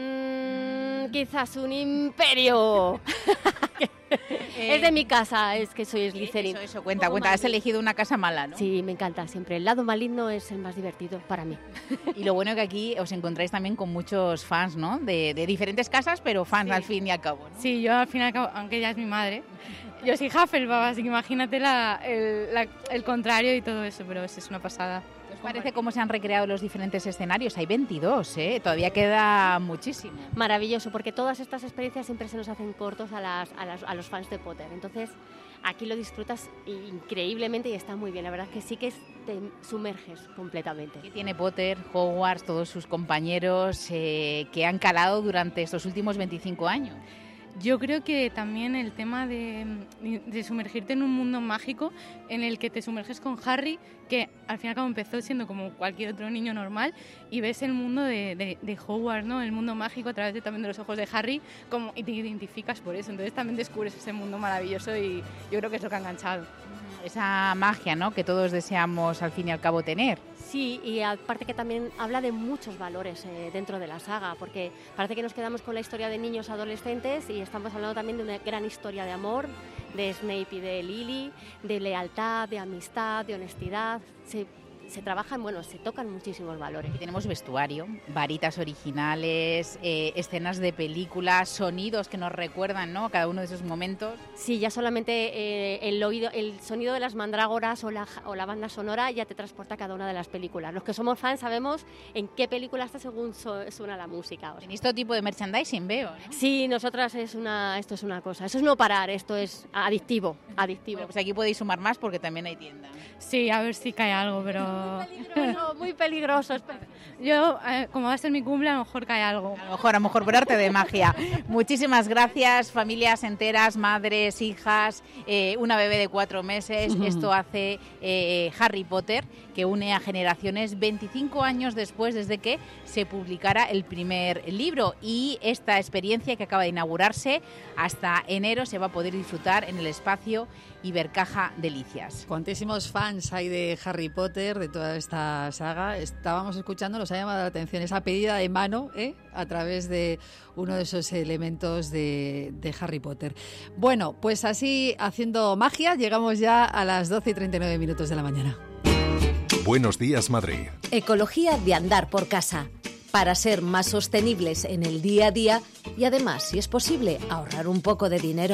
Mm, quizás un imperio. Eh, es de mi casa, es que soy Slytherin. Eso, eso, cuenta, cuenta. Has elegido una casa mala, ¿no? Sí, me encanta siempre. El lado maligno es el más divertido para mí. Y lo bueno que aquí os encontráis también con muchos fans, ¿no? De, de diferentes casas, pero fans sí. Al fin y al cabo, ¿no? Sí, yo al fin y al cabo, aunque ella es mi madre, yo soy Hufflepuff, así que imagínate la, el, la, el contrario y todo eso, pero es, es una pasada. ¿Qué os parece cómo se han recreado los diferentes escenarios? Hay veintidós, ¿eh? Todavía queda muchísimo. Maravilloso, porque todas estas experiencias siempre se nos hacen cortos a, las, a, las, a los fans de Potter. Entonces, aquí lo disfrutas increíblemente y está muy bien. La verdad es que sí que te sumerges completamente. ¿Qué tiene Potter, Hogwarts, todos sus compañeros eh, que han calado durante estos últimos veinticinco años? Yo creo que también el tema de, de sumergirte en un mundo mágico en el que te sumerges con Harry, que al fin y al cabo empezó siendo como cualquier otro niño normal, y ves el mundo de, de, de Hogwarts, ¿no? El mundo mágico a través de, también de los ojos de Harry, como, y te identificas por eso. Entonces también descubres ese mundo maravilloso y yo creo que es lo que ha enganchado. Esa magia, ¿no?, que todos deseamos al fin y al cabo tener. Sí, y aparte que también habla de muchos valores eh, dentro de la saga, porque parece que nos quedamos con la historia de niños adolescentes y estamos hablando también de una gran historia de amor, de Snape y de Lily, de lealtad, de amistad, de honestidad. Se, se trabajan, bueno, se tocan muchísimos valores. Y tenemos vestuario, varitas originales, eh, escenas de películas, sonidos que nos recuerdan, ¿no?, cada uno de esos momentos. Sí, ya solamente eh, el oído, el sonido de las mandrágoras o la, o la banda sonora ya te transporta a cada una de las películas. Los que somos fans sabemos en qué película está según so, suena la música. Tenéis todo tipo de merchandising, veo, ¿no? Sí, nosotras es una, esto es una cosa, eso es no parar, esto es adictivo, adictivo. Bueno, pues aquí podéis sumar más porque también hay tienda. Sí, a ver si cae algo, pero... Muy peligroso, muy peligroso. Yo, eh, como va a ser mi cumple, a lo mejor cae algo. A lo mejor, a lo mejor por arte de magia. Muchísimas gracias, familias enteras, madres, hijas, eh, una bebé de cuatro meses. Uh-huh. Esto hace eh, Harry Potter, que une a generaciones veinticinco años después desde que se publicara el primer libro. Y esta experiencia que acaba de inaugurarse hasta enero se va a poder disfrutar en el espacio Ibercaja Delicias. Cuantísimos fans hay de Harry Potter, de toda esta saga. Estábamos escuchando, nos ha llamado la atención esa pedida de mano, ¿eh?, a través de uno de esos elementos de, de Harry Potter. Bueno, pues así, haciendo magia, llegamos ya a las doce y treinta y nueve minutos de la mañana. Buenos días, Madrid. Ecología de andar por casa, para ser más sostenibles en el día a día y además, si es posible, ahorrar un poco de dinero.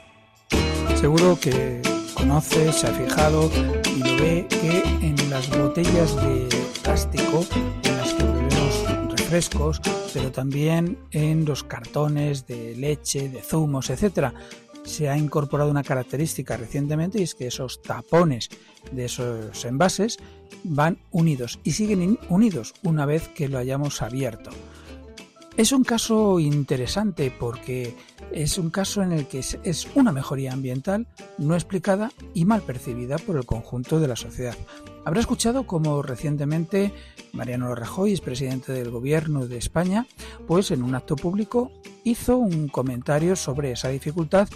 Seguro que conoce, se ha fijado y lo ve que en las botellas de plástico en las que bebemos refrescos, pero también en los cartones de leche, de zumos, etcétera, se ha incorporado una característica recientemente, y es que esos tapones de esos envases van unidos y siguen unidos una vez que lo hayamos abierto. Es un caso interesante porque es un caso en el que es una mejoría ambiental no explicada y mal percibida por el conjunto de la sociedad. Habrá escuchado cómo recientemente Mariano Rajoy, expresidente del Gobierno de España, pues en un acto público hizo un comentario sobre esa dificultad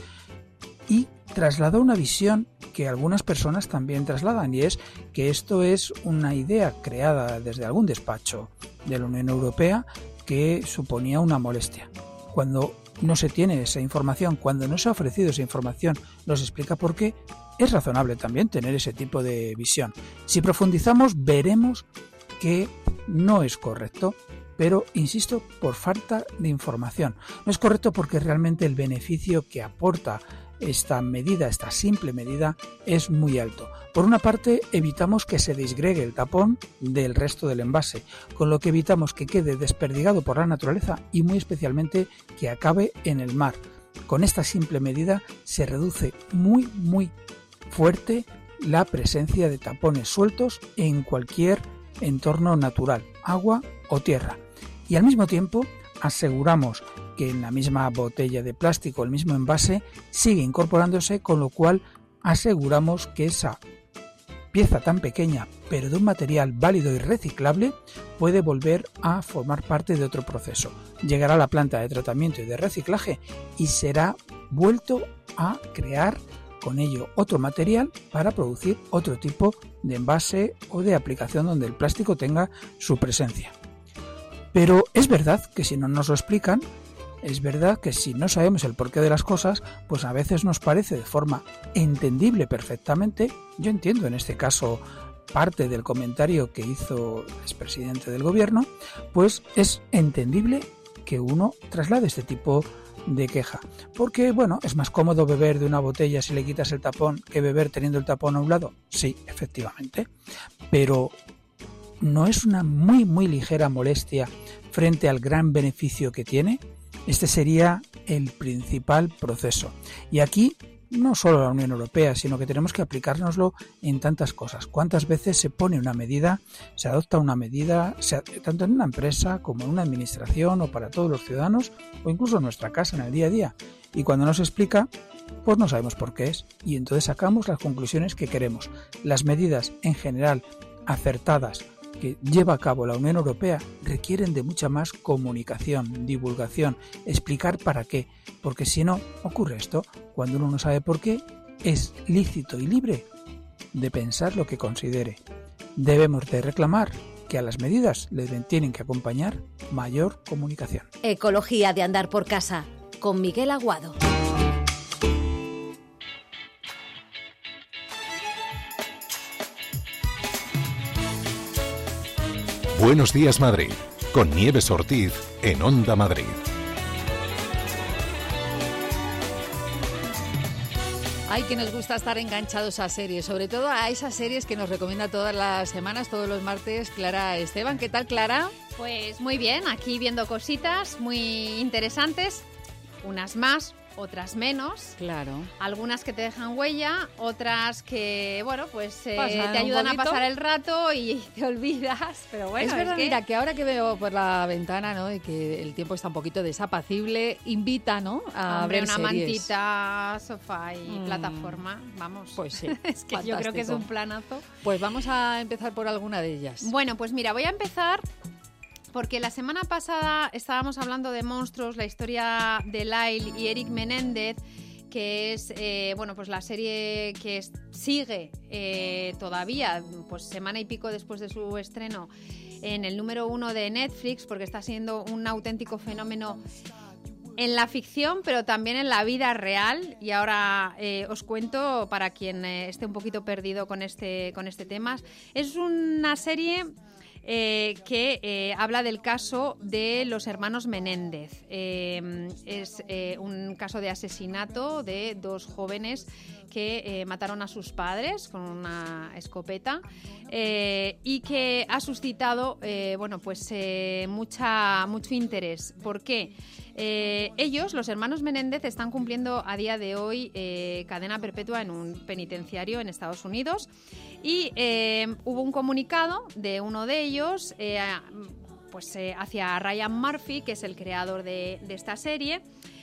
y trasladó una visión que algunas personas también trasladan, y es que esto es una idea creada desde algún despacho de la Unión Europea que suponía una molestia. Cuando no se tiene esa información, cuando no se ha ofrecido esa información, nos explica por qué, es razonable también tener ese tipo de visión. Si profundizamos, veremos que no es correcto, pero, insisto, por falta de información. No es correcto porque realmente el beneficio que aporta esta medida, esta simple medida, es muy alto. Por una parte, evitamos que se disgregue el tapón del resto del envase, con lo que evitamos que quede desperdigado por la naturaleza y muy especialmente que acabe en el mar. Con esta simple medida se reduce muy, muy fuerte la presencia de tapones sueltos en cualquier entorno natural, agua o tierra. Y al mismo tiempo aseguramos que en la misma botella de plástico, el mismo envase, sigue incorporándose, con lo cual aseguramos que esa pieza tan pequeña, pero de un material válido y reciclable, puede volver a formar parte de otro proceso. Llegará a la planta de tratamiento y de reciclaje y será vuelto a crear con ello otro material para producir otro tipo de envase o de aplicación donde el plástico tenga su presencia. Pero es verdad que si no nos lo explican, es verdad que si no sabemos el porqué de las cosas, pues a veces nos parece de forma entendible perfectamente. Yo entiendo en este caso parte del comentario que hizo el expresidente del Gobierno, pues es entendible que uno traslade este tipo de queja. Porque, bueno, es más cómodo beber de una botella si le quitas el tapón que beber teniendo el tapón a un lado. Sí, efectivamente. Pero ¿no es una muy, muy ligera molestia frente al gran beneficio que tiene? Este sería el principal proceso. Y aquí no solo la Unión Europea, sino que tenemos que aplicárnoslo en tantas cosas. ¿Cuántas veces se pone una medida, se adopta una medida, tanto en una empresa como en una administración o para todos los ciudadanos o incluso en nuestra casa en el día a día? Y cuando nos explica, pues no sabemos por qué es. Y entonces sacamos las conclusiones que queremos. Las medidas en general acertadas que lleva a cabo la Unión Europea requieren de mucha más comunicación, divulgación, explicar para qué, porque si no, ocurre esto, cuando uno no sabe por qué, es lícito y libre de pensar lo que considere. Debemos de reclamar que a las medidas le tienen que acompañar mayor comunicación. Ecología de andar por casa, con Miguel Aguado. Buenos Días Madrid, con Nieves Ortiz en Onda Madrid. Ay, que nos gusta estar enganchados a series, sobre todo a esas series que nos recomienda todas las semanas, todos los martes, Clara Esteban. ¿Qué tal, Clara? Pues muy bien, aquí viendo cositas muy interesantes, unas más, otras menos. Claro. Algunas que te dejan huella, otras que, bueno, pues eh, Pasan te ayudan un a poquito. pasar el rato y te olvidas, pero bueno, es verdad, es que... mira, que ahora que veo por la ventana, ¿no?, y que el tiempo está un poquito desapacible, invita, ¿no?, a Hombre, ver una series. mantita, sofá y Mm. plataforma, vamos. Pues sí, es que yo creo que es fantástico. un planazo. Pues vamos a empezar por alguna de ellas. Bueno, pues mira, voy a empezar porque la semana pasada estábamos hablando de Monstruos, la historia de Lyle y Eric Menéndez, que es eh, bueno, pues la serie que es- sigue eh, todavía, pues semana y pico después de su estreno, en el número uno de Netflix, porque está siendo un auténtico fenómeno en la ficción, pero también en la vida real. Y ahora eh, os cuento, para quien eh, esté un poquito perdido con este, con este tema. Es una serie eh, que eh, habla del caso de los hermanos Menéndez. Eh, es eh, un caso de asesinato de dos jóvenes que eh, mataron a sus padres con una escopeta eh, y que ha suscitado eh, bueno, pues, eh, mucha, mucho interés. ¿Por qué? Eh, ellos, los hermanos Menéndez, están cumpliendo a día de hoy eh, cadena perpetua en un penitenciario en Estados Unidos y eh, hubo un comunicado de uno de ellos eh, pues, eh, hacia Ryan Murphy, que es el creador de, de esta serie,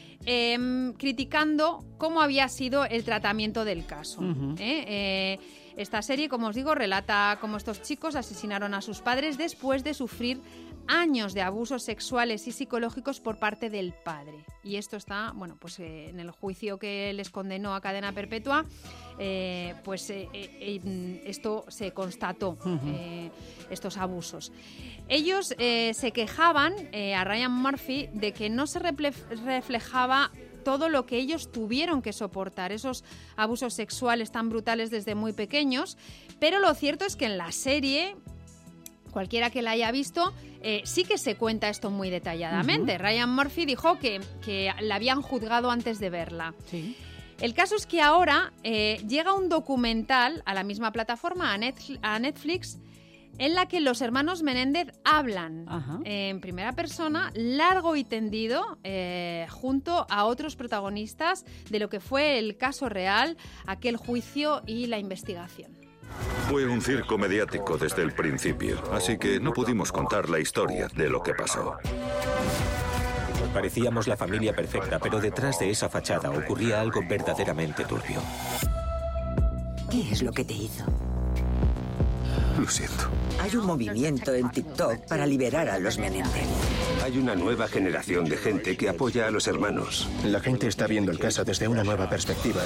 eh, criticando cómo había sido el tratamiento del caso. Ujú. ¿eh? Eh, esta serie, como os digo, relata cómo estos chicos asesinaron a sus padres después de sufrir años de abusos sexuales y psicológicos por parte del padre. Y esto está, bueno, pues eh, en el juicio que les condenó a cadena perpetua, eh, pues eh, eh, eh, esto se constató, Ujú. eh, estos abusos. Ellos eh, se quejaban eh, a Ryan Murphy de que no se reple- reflejaba todo lo que ellos tuvieron que soportar, esos abusos sexuales tan brutales desde muy pequeños, pero lo cierto es que en la serie, cualquiera que la haya visto, eh, sí que se cuenta esto muy detalladamente. Ujú. Ryan Murphy dijo que, que la habían juzgado antes de verla. Sí. El caso es que ahora eh, llega un documental a la misma plataforma, a, Netflix, a Netflix, en la que los hermanos Menéndez hablan Ajá. en primera persona, largo y tendido, eh, junto a otros protagonistas de lo que fue el caso real, aquel juicio y la investigación. Fue un circo mediático desde el principio, así que no pudimos contar la historia de lo que pasó. Parecíamos la familia perfecta, pero detrás de esa fachada ocurría algo verdaderamente turbio. ¿Qué es lo que te hizo? Lo siento. Hay un movimiento en TikTok para liberar a los Menéndez. Hay una nueva generación de gente que apoya a los hermanos. La gente está viendo el caso desde una nueva perspectiva.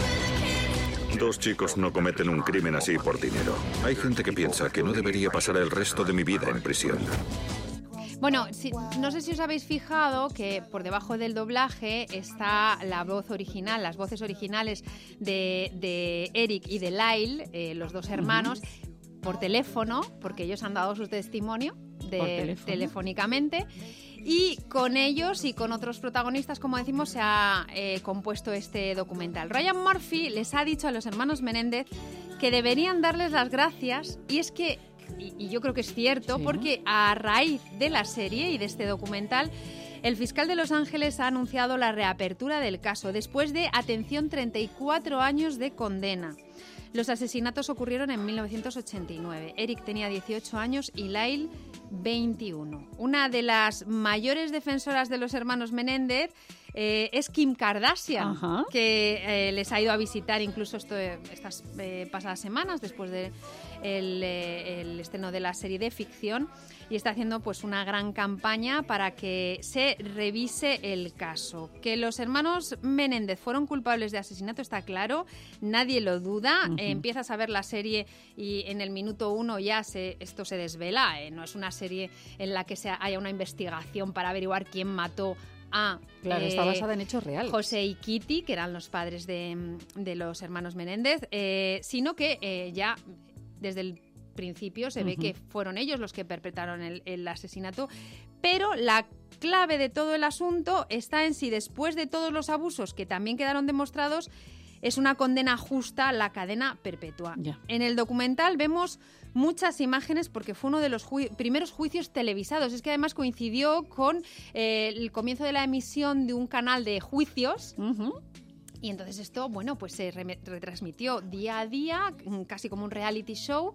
Dos chicos no cometen un crimen así por dinero. Hay gente que piensa que no debería pasar el resto de mi vida en prisión. Bueno, si- no sé si os habéis fijado que por debajo del doblaje está la voz original, las voces originales de, de Eric y de Lyle, eh, los dos hermanos, por teléfono, porque ellos han dado su testimonio de- Por teléfono. telefónicamente. Y con ellos y con otros protagonistas, como decimos, se ha eh, compuesto este documental. Ryan Murphy les ha dicho a los hermanos Menéndez que deberían darles las gracias, y es que, y, y yo creo que es cierto, Sí. porque a raíz de la serie y de este documental, el fiscal de Los Ángeles ha anunciado la reapertura del caso después de, atención, treinta y cuatro años de condena. Los asesinatos ocurrieron en mil novecientos ochenta y nueve. Eric tenía dieciocho años y Lyle veintiuno. Una de las mayores defensoras de los hermanos Menéndez eh, es Kim Kardashian, Ajá. que eh, les ha ido a visitar incluso esto, estas eh, pasadas semanas después del de el estreno de la serie de ficción, y está haciendo pues una gran campaña para que se revise el caso. Que los hermanos Menéndez fueron culpables de asesinato está claro, nadie lo duda. Ujú. Eh, empiezas a ver la serie y en el minuto uno ya se, esto se desvela. Eh, no es una serie en la que se haya una investigación para averiguar quién mató a Claro, está basada en hechos reales. José y Kitty, que eran los padres de, de los hermanos Menéndez, eh, sino que eh, ya desde el principio se uh-huh. ve que fueron ellos los que perpetraron el, el asesinato, pero la clave de todo el asunto está en si después de todos los abusos que también quedaron demostrados es una condena justa, la cadena perpetua. Yeah. En el documental vemos muchas imágenes porque fue uno de los ju- primeros juicios televisados. Es que además coincidió con eh, el comienzo de la emisión de un canal de juicios. Uh-huh. Y entonces esto, bueno, pues se re- retransmitió día a día, casi como un reality show.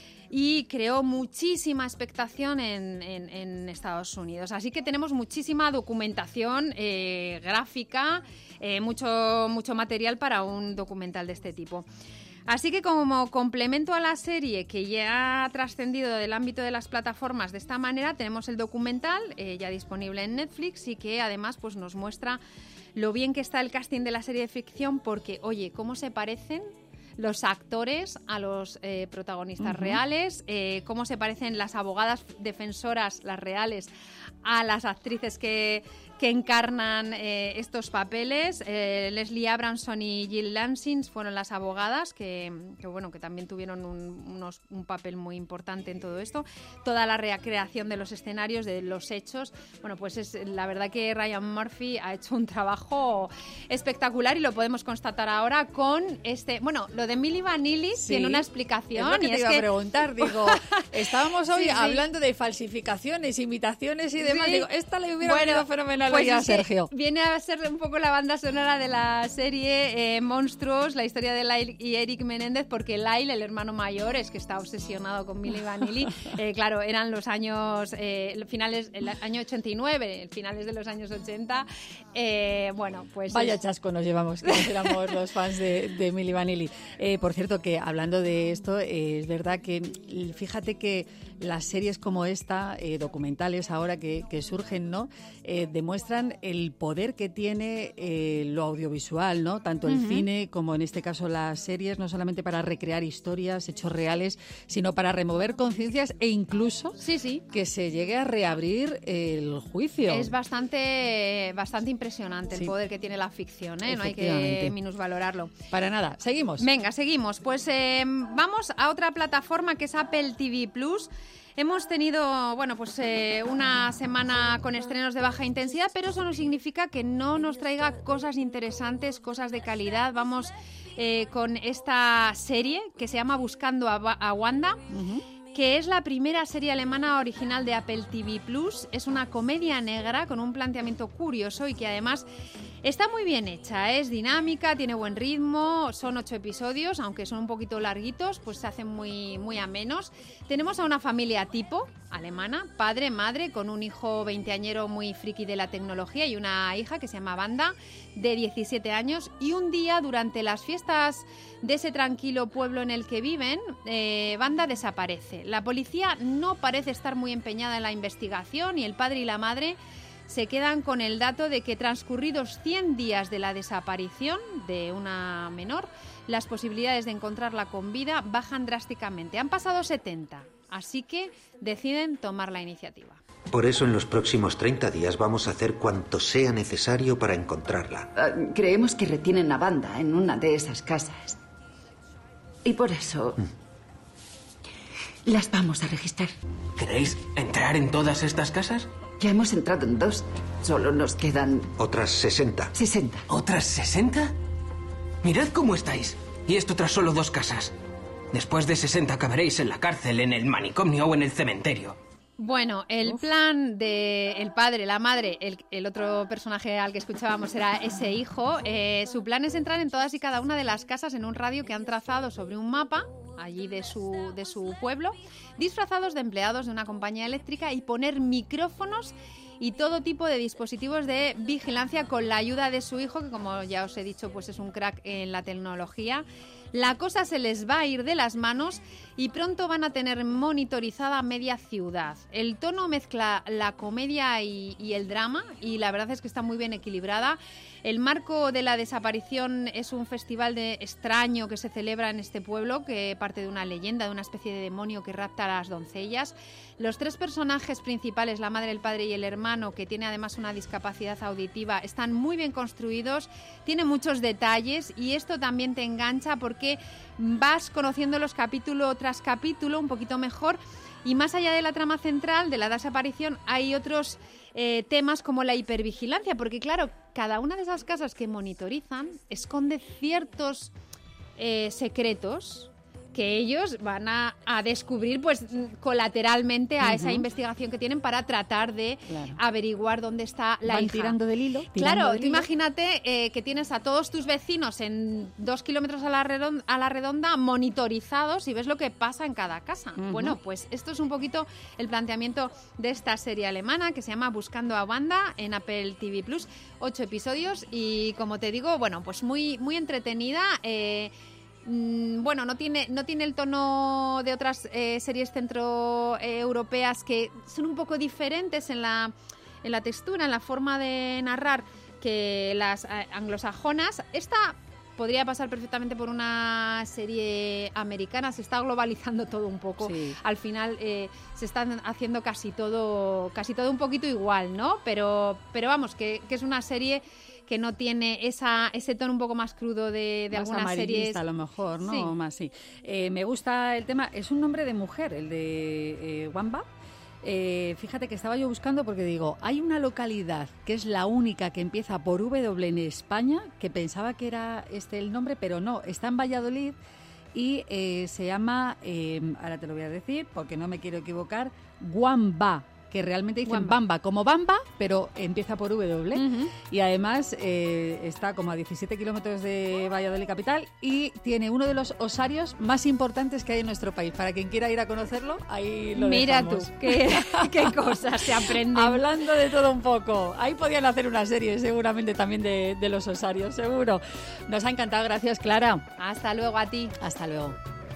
Y creó muchísima expectación en, en, en Estados Unidos. Así que tenemos muchísima documentación eh, gráfica, eh, mucho, mucho material para un documental de este tipo. Así que como complemento a la serie que ya ha trascendido del ámbito de las plataformas de esta manera, tenemos el documental eh, ya disponible en Netflix y que además pues, nos muestra lo bien que está el casting de la serie de ficción porque, oye, cómo se parecen los actores a los eh, protagonistas uh-huh. reales, eh, cómo se parecen las abogadas defensoras, las reales, a las actrices que, que encarnan eh, estos papeles. Eh, Leslie Abramson y Jill Lansing fueron las abogadas que, que, bueno, que también tuvieron un, unos, un papel muy importante en todo esto. Toda la recreación de los escenarios, de los hechos. Bueno, pues es la verdad que Ryan Murphy ha hecho un trabajo espectacular y lo podemos constatar ahora con este... Bueno, lo de Milli Vanilli sí. tiene una explicación. Es lo que y te es iba que... a preguntar, digo, estábamos hoy sí, sí. hablando de falsificaciones, imitaciones y demás. Sí. Digo, esta le hubiera bueno, venido fenomenal pues a es Sergio. Viene a ser un poco la banda sonora de la serie eh, Monstruos, la historia de Lyle y Eric Menéndez, porque Lyle, el hermano mayor, es que está obsesionado con Milli Vanilli. Eh, claro, eran los años eh, finales, el año ochenta y nueve, finales de los años ochenta. Eh, bueno, pues vaya es... chasco nos llevamos, que éramos los fans de, de Milli Vanilli. Eh, por cierto, que hablando de esto, eh, es verdad que fíjate que las series como esta, eh, documentales ahora que, que surgen, ¿no? Eh, demuestran el poder que tiene eh, lo audiovisual, ¿no? Tanto el uh-huh. cine como en este caso las series, no solamente para recrear historias, hechos reales, sino para remover conciencias e incluso sí, sí. que se llegue a reabrir el juicio. Es bastante, bastante impresionante sí. el poder que tiene la ficción, ¿eh? No hay que minusvalorarlo. Para nada. Seguimos. Venga, seguimos. Pues eh, vamos a otra plataforma que es Apple T V Plus. Hemos tenido, bueno, pues eh, una semana con estrenos de baja intensidad, pero eso no significa que no nos traiga cosas interesantes, cosas de calidad. Vamos eh, con esta serie que se llama Buscando a, a Wanda, uh-huh. que es la primera serie alemana original de Apple T V Plus. Es una comedia negra con un planteamiento curioso y que además está muy bien hecha, es dinámica, tiene buen ritmo, son ocho episodios, aunque son un poquito larguitos, pues se hacen muy, muy amenos. Tenemos a una familia tipo alemana, padre, madre, con un hijo veinteañero muy friki de la tecnología y una hija que se llama Wanda, de diecisiete años, y un día durante las fiestas de ese tranquilo pueblo en el que viven, eh, Wanda desaparece. La policía no parece estar muy empeñada en la investigación y el padre y la madre se quedan con el dato de que transcurridos cien días de la desaparición de una menor, las posibilidades de encontrarla con vida bajan drásticamente. Han pasado setenta, así que deciden tomar la iniciativa. Por eso en los próximos treinta días vamos a hacer cuanto sea necesario para encontrarla. Uh, creemos que retienen a Wanda en una de esas casas. Y por eso mm. las vamos a registrar. ¿Queréis entrar en todas estas casas? Ya hemos entrado en dos. Solo nos quedan... Otras sesenta. sesenta. ¿Otras sesenta? Mirad cómo estáis. Y esto tras solo dos casas. Después de sesenta acabaréis en la cárcel, en el manicomio o en el cementerio. Bueno, el Uf. plan de el padre, la madre, el, el otro personaje al que escuchábamos era ese hijo. Eh, su plan es entrar en todas y cada una de las casas en un radio que han trazado sobre un mapa allí de su, de su pueblo, disfrazados de empleados de una compañía eléctrica y poner micrófonos y todo tipo de dispositivos de vigilancia con la ayuda de su hijo, que como ya os he dicho, pues es un crack en la tecnología. La cosa se les va a ir de las manos y pronto van a tener monitorizada media ciudad. El tono mezcla la comedia y, y el drama y la verdad es que está muy bien equilibrada. El marco de la desaparición es un festival de extraño que se celebra en este pueblo, que parte de una leyenda, de una especie de demonio que rapta a las doncellas. Los tres personajes principales, la madre, el padre y el hermano, que tiene además una discapacidad auditiva, están muy bien construidos, tiene muchos detalles y esto también te engancha porque porque vas conociéndolos capítulo tras capítulo un poquito mejor. Y más allá de la trama central, de la desaparición, hay otros eh, temas como la hipervigilancia, porque claro, cada una de esas casas que monitorizan esconde ciertos eh, secretos que ellos van a, a descubrir pues colateralmente a uh-huh. esa investigación que tienen para tratar de claro. averiguar dónde está la van hija. tirando del hilo. Claro, del tú hilo. Imagínate eh, que tienes a todos tus vecinos en dos kilómetros a la, redonda, a la redonda monitorizados y ves lo que pasa en cada casa. Uh-huh. Bueno, pues esto es un poquito el planteamiento de esta serie alemana que se llama Buscando a Wanda en Apple T V Plus, ocho episodios y como te digo, bueno, pues muy, muy entretenida. Eh, Bueno, no tiene, no tiene el tono de otras eh, series centroeuropeas que son un poco diferentes en la, en la textura, en la forma de narrar que las eh, anglosajonas. Esta podría pasar perfectamente por una serie americana, se está globalizando todo un poco. Sí. Al final eh, se están haciendo casi todo, casi todo un poquito igual, ¿no? Pero, pero vamos, que, que es una serie que no tiene esa, ese tono un poco más crudo de, de más algunas series. A lo mejor, ¿no? Sí. O más, sí. Eh, me gusta el tema, es un nombre de mujer, el de eh, Wamba. Eh, fíjate que estaba yo buscando porque digo, hay una localidad que es la única que empieza por W en España, que pensaba que era este el nombre, pero no, está en Valladolid y eh, se llama, eh, ahora te lo voy a decir porque no me quiero equivocar, Wamba, que realmente dicen Wamba. Bamba, como Bamba, pero empieza por W. Uh-huh. Y además eh, está como a diecisiete kilómetros de Valladolid capital y tiene uno de los osarios más importantes que hay en nuestro país. Para quien quiera ir a conocerlo, ahí lo Mira dejamos. tú, qué, qué cosas se aprenden. Hablando de todo un poco. Ahí podían hacer una serie seguramente también de, de los osarios, seguro. Nos ha encantado, gracias Clara. Hasta luego a ti. Hasta luego.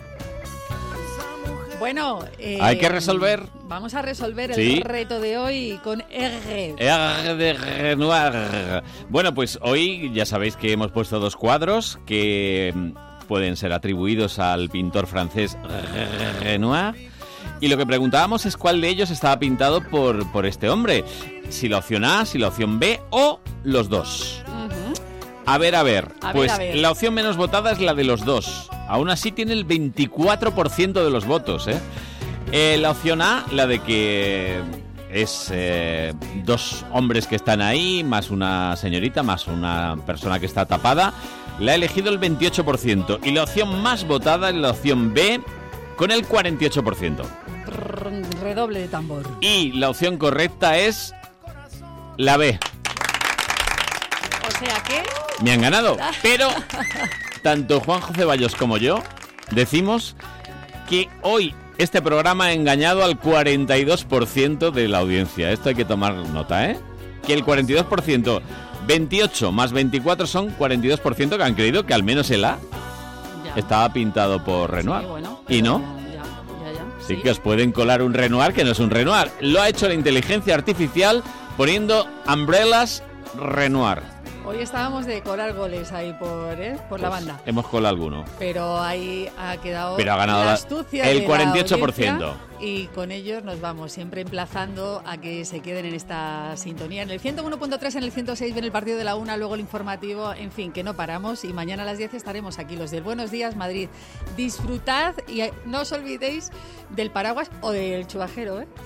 Bueno, eh, hay que resolver. Vamos a resolver el sí. reto de hoy con R. R de Renoir. Bueno, pues hoy ya sabéis que hemos puesto dos cuadros que pueden ser atribuidos al pintor francés Renoir. Y lo que preguntábamos es cuál de ellos estaba pintado por, por este hombre. Si la opción A, si la opción B o los dos. Uh-huh. A ver, a ver. A pues ver, a ver. La opción menos votada es la de los dos. Aún así tiene el veinticuatro por ciento de los votos, ¿eh? Eh, la opción A, la de que es eh, dos hombres que están ahí, más una señorita, más una persona que está tapada, la ha elegido el veintiocho por ciento. Y la opción más votada es la opción B, con el cuarenta y ocho por ciento. Redoble de tambor. Y la opción correcta es la B. O sea que... Me han ganado, pero tanto Juanjo Ceballos como yo decimos que hoy este programa ha engañado al cuarenta y dos por ciento de la audiencia. Esto hay que tomar nota, ¿eh? Que el cuarenta y dos por ciento, veintiocho más veinticuatro son cuarenta y dos por ciento que han creído que al menos el A ya. estaba pintado por Renoir. Sí, bueno, y no. Ya, ya, ya. Sí, sí que os pueden colar un Renoir que no es un Renoir. Lo ha hecho la inteligencia artificial poniendo Umbrellas Renoir. Hoy estábamos de colar goles ahí por, ¿eh? por pues la banda. Hemos colado alguno. Pero ahí ha quedado Pero ha ganado la la, astucia el de cuarenta y ocho por ciento. La audiencia, y con ellos nos vamos, siempre emplazando a que se queden en esta sintonía. En el ciento uno punto tres, en el ciento seis ven el partido de la una, luego el informativo, en fin, que no paramos. Y mañana a las diez estaremos aquí, los del Buenos Días Madrid. Disfrutad y no os olvidéis del paraguas o del chubajero, ¿eh?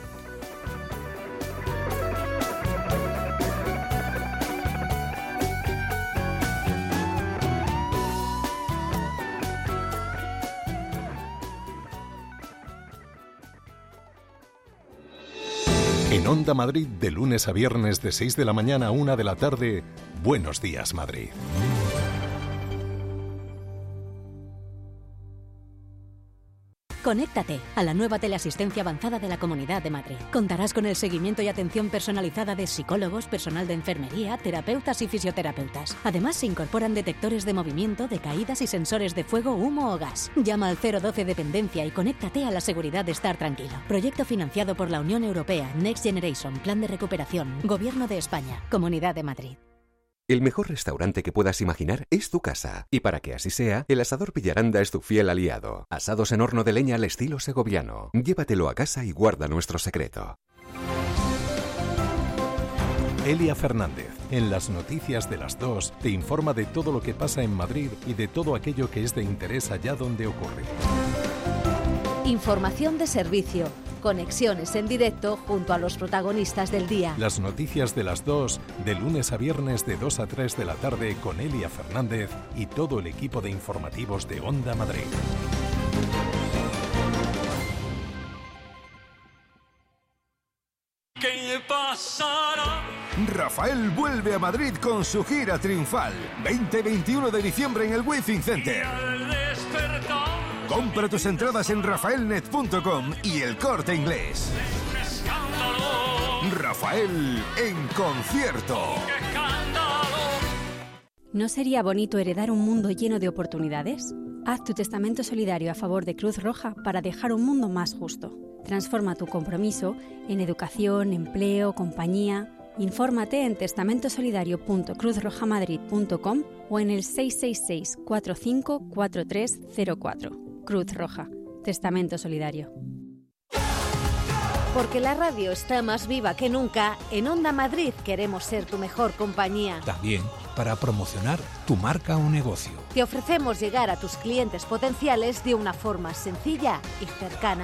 En Onda Madrid, de lunes a viernes de seis de la mañana a una de la tarde, Buenos Días Madrid. Conéctate a la nueva teleasistencia avanzada de la Comunidad de Madrid. Contarás con el seguimiento y atención personalizada de psicólogos, personal de enfermería, terapeutas y fisioterapeutas. Además, se incorporan detectores de movimiento, de caídas y sensores de fuego, humo o gas. Llama al cero doce Dependencia y conéctate a la seguridad de estar tranquilo. Proyecto financiado por la Unión Europea, Next Generation, Plan de Recuperación, Gobierno de España, Comunidad de Madrid. El mejor restaurante que puedas imaginar es tu casa. Y para que así sea, el Asador Villaranda es tu fiel aliado. Asados en horno de leña al estilo segoviano. Llévatelo a casa y guarda nuestro secreto. Elia Fernández, En las noticias de las dos te informa de todo lo que pasa en Madrid y de todo aquello que es de interés allá donde ocurre. Información de servicio, conexiones en directo junto a los protagonistas del día. Las noticias de las dos, de lunes a viernes de dos a tres de la tarde con Elia Fernández y todo el equipo de informativos de Onda Madrid. ¿Qué pasará? Rafael vuelve a Madrid con su gira triunfal. veinte y veintiuno de diciembre en el Withing Center. Compra tus entradas en rafaelnet punto com y El Corte Inglés. Rafael en concierto. ¿No sería bonito heredar un mundo lleno de oportunidades? Haz tu testamento solidario a favor de Cruz Roja para dejar un mundo más justo. Transforma tu compromiso en educación, empleo, compañía. Infórmate en testamento solidario punto cruz roja madrid punto com o en el seis seis seis, cuatro cinco cuatro tres cero cuatro. Cruz Roja. Testamento solidario. Porque la radio está más viva que nunca, en Onda Madrid queremos ser tu mejor compañía. También para promocionar tu marca o negocio. Te ofrecemos llegar a tus clientes potenciales de una forma sencilla y cercana.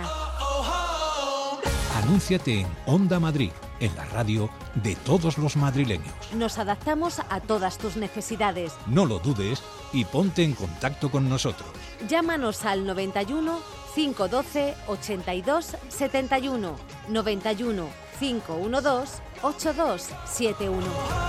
Anúnciate en Onda Madrid, en la radio de todos los madrileños. Nos adaptamos a todas tus necesidades. No lo dudes y ponte en contacto con nosotros. Llámanos al noventa y uno, cinco doce, ochenta y dos, setenta y uno, noventa y uno, cinco doce, ochenta y dos setenta y uno.